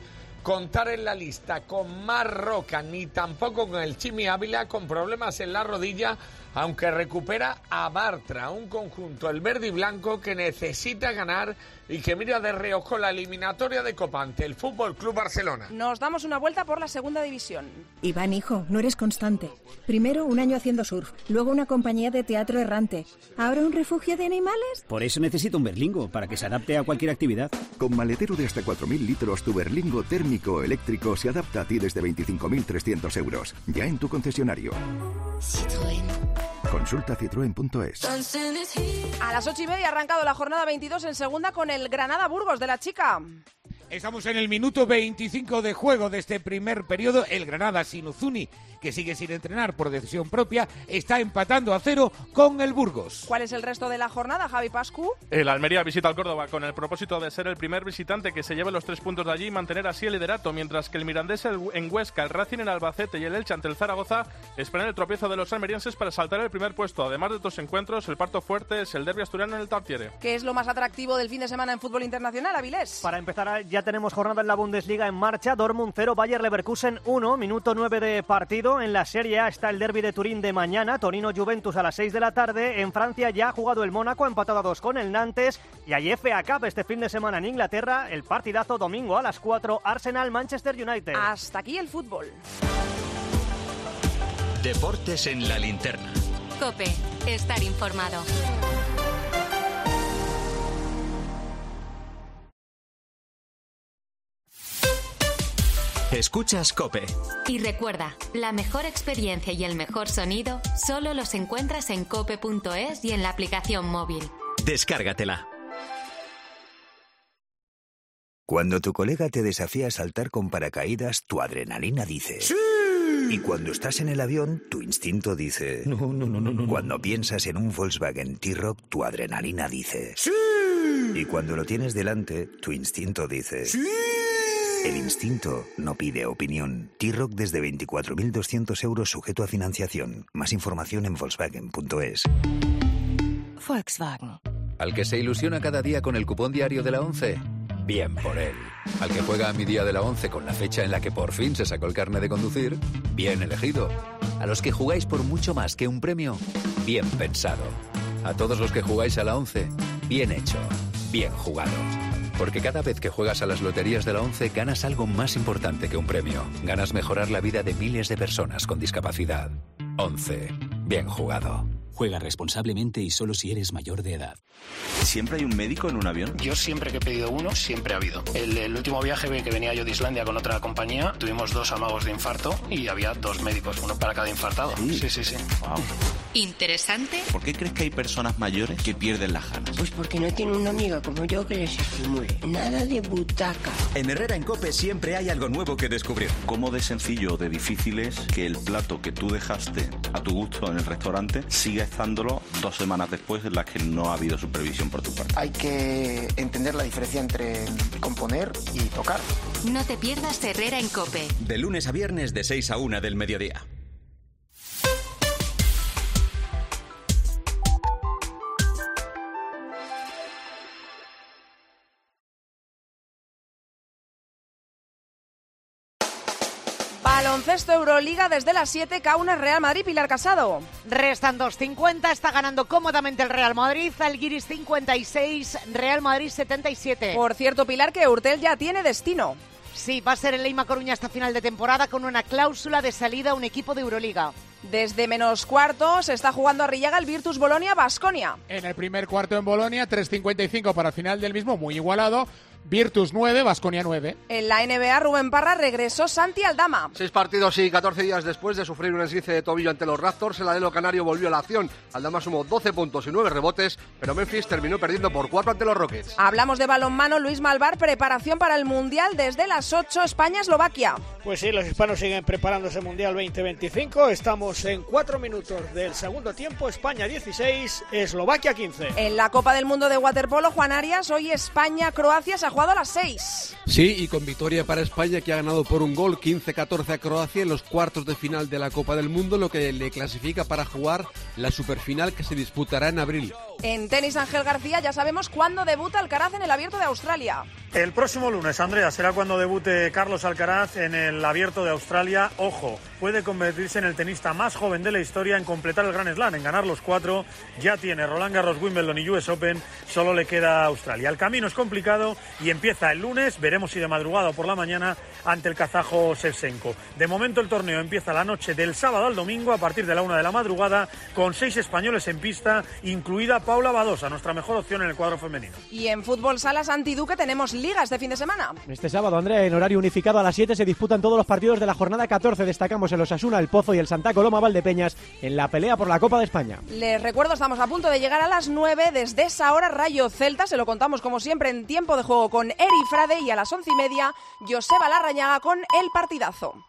contar en la lista con Marc Roca ni tampoco con el Chimi Ávila, con problemas en la rodilla, aunque recupera a Bartra, un conjunto, el verde y blanco, que necesita ganar y que mira de reojo la eliminatoria de Copa ante el Fútbol Club Barcelona. Nos damos una vuelta por la segunda división. Iván, hijo, no eres constante. Primero un año haciendo surf, luego una compañía de teatro errante, ahora un refugio de animales. Por eso necesito un Berlingo, para que se adapte a cualquier actividad. Con maletero de hasta 4.000 litros, tu Berlingo térmico o eléctrico se adapta a ti desde 25.300 euros. Ya en tu concesionario. Citroën. Consulta citroen.es. A las 8:30 ha arrancado la jornada 22 en segunda con el Granada-Burgos de la Chica. Estamos en el minuto 25 de juego de este primer periodo. El Granada sin Uzuni, que sigue sin entrenar por decisión propia, está empatando a 0 con el Burgos. ¿Cuál es el resto de la jornada, Javi Pascu? El Almería visita al Córdoba con el propósito de ser el primer visitante que se lleve los 3 puntos de allí y mantener así el liderato, mientras que el Mirandés en Huesca, el Racing en Albacete y el Elche ante el Zaragoza esperan el tropiezo de los almerienses para saltar el primer puesto. Además de otros encuentros, el parto fuerte es el derbi asturiano en el Tartiere. ¿Qué es lo más atractivo del fin de semana en fútbol internacional, Avilés? Para empezar, ya tenemos jornada en la Bundesliga en marcha. Dortmund 0, Bayer Leverkusen 1, minuto 9 de partido. En la Serie A está el derbi de Turín de mañana, Torino-Juventus a las 6 de la tarde. En Francia ya ha jugado el Mónaco, empatado a 2 con el Nantes. Y hay FA Cup este fin de semana en Inglaterra, el partidazo domingo a las 4, Arsenal-Manchester United. Hasta aquí el fútbol. Deportes en la linterna. COPE, estar informado. Escuchas COPE. Y recuerda, la mejor experiencia y el mejor sonido solo los encuentras en cope.es y en la aplicación móvil. Descárgatela. Cuando tu colega te desafía a saltar con paracaídas, tu adrenalina dice ¡sí! Y cuando estás en el avión, tu instinto dice no. Cuando piensas en un Volkswagen T-Roc, tu adrenalina dice ¡sí! Y cuando lo tienes delante, tu instinto dice ¡sí! El instinto no pide opinión. T-Roc desde 24.200 euros sujeto a financiación. Más información en Volkswagen.es. Volkswagen. Al que se ilusiona cada día con el cupón diario de la ONCE, bien por él. Al que juega a mi día de la 11 con la fecha en la que por fin se sacó el carnet de conducir, bien elegido. A los que jugáis por mucho más que un premio, bien pensado. A todos los que jugáis a la 11, bien hecho, bien jugado. Porque cada vez que juegas a las loterías de la 11 ganas algo más importante que un premio. Ganas mejorar la vida de miles de personas con discapacidad. 11. Bien jugado. Juega responsablemente y solo si eres mayor de edad. ¿Siempre hay un médico en un avión? Yo siempre que he pedido uno, siempre ha habido. El último viaje que venía yo de Islandia con otra compañía, tuvimos 2 amagos de infarto y había 2 médicos, uno para cada infartado. Sí. Wow. ¿Interesante? ¿Por qué crees que hay personas mayores que pierden las ganas? Pues porque no tiene una amiga como yo que les estimule. Nada de butaca. En Herrera en COPE siempre hay algo nuevo que descubrir. ¿Cómo de sencillo o de difícil es que el plato que tú dejaste a tu gusto en el restaurante siga estándolo 2 semanas después en las que no ha habido supervisión por tu parte? Hay que entender la diferencia entre componer y tocar. No te pierdas Herrera en COPE. De lunes a viernes de 6 a 1 del mediodía. Baloncesto Euroliga desde las 7, Kaunas Real Madrid, Pilar Casado. Restan 2:50, está ganando cómodamente el Real Madrid, Zalgiris 56, Real Madrid 77. Por cierto, Pilar, que Urtel ya tiene destino. Sí, va a ser el Leima Coruña esta final de temporada con una cláusula de salida a un equipo de Euroliga. Desde menos cuarto se está jugando Arrillaga el Virtus Bolonia-Baskonia. En el primer cuarto en Bolonia, 3:55 para el final del mismo, muy igualado. Virtus 9, Baskonia 9. En la NBA, Rubén Parra regresó Santi Aldama. 6 partidos y 14 días después de sufrir un esguince de tobillo ante los Raptors, el alero canario volvió a la acción. Aldama sumó 12 puntos y 9 rebotes, pero Memphis terminó perdiendo por 4 ante los Rockets. Hablamos de balonmano, Luis Malvar, preparación para el Mundial desde las 8, España-Eslovaquia. Pues sí, los hispanos siguen preparándose el Mundial 2025. Estamos en 4 minutos del segundo tiempo, España 16, Eslovaquia 15. En la Copa del Mundo de waterpolo, Juan Arias, hoy España-Croacia se ha jugado a las 6. Sí, y con victoria para España, que ha ganado por un gol 15-14 a Croacia en los cuartos de final de la Copa del Mundo, lo que le clasifica para jugar la superfinal que se disputará en abril. En tenis, Ángel García, ya sabemos cuándo debuta Alcaraz en el Abierto de Australia. El próximo lunes, Andrea, será cuando debute Carlos Alcaraz en el Abierto de Australia. Ojo, puede convertirse en el tenista más joven de la historia en completar el Grand Slam, en ganar los 4. Ya tiene Roland Garros, Wimbledon y US Open, solo le queda Australia. El camino es complicado y empieza el lunes, veremos si de madrugada o por la mañana, ante el kazajo Shevchenko. De momento el torneo empieza la noche del sábado al domingo a partir de la 1 de la madrugada, con 6 españoles en pista, incluida Paula Badosa, nuestra mejor opción en el cuadro femenino. Y en fútbol sala Santi Duque tenemos liga este fin de semana. Este sábado, Andrea, en horario unificado a las 7 se disputan todos los partidos de la jornada 14. Destacamos el Osasuna, el Pozo y el Santa Coloma Valdepeñas en la pelea por la Copa de España. Les recuerdo, estamos a punto de llegar a las 9. Desde esa hora, Rayo Celta, se lo contamos como siempre en tiempo de juego con Eri Frade, y a las 11:30, Joseba Larrañaga con el partidazo.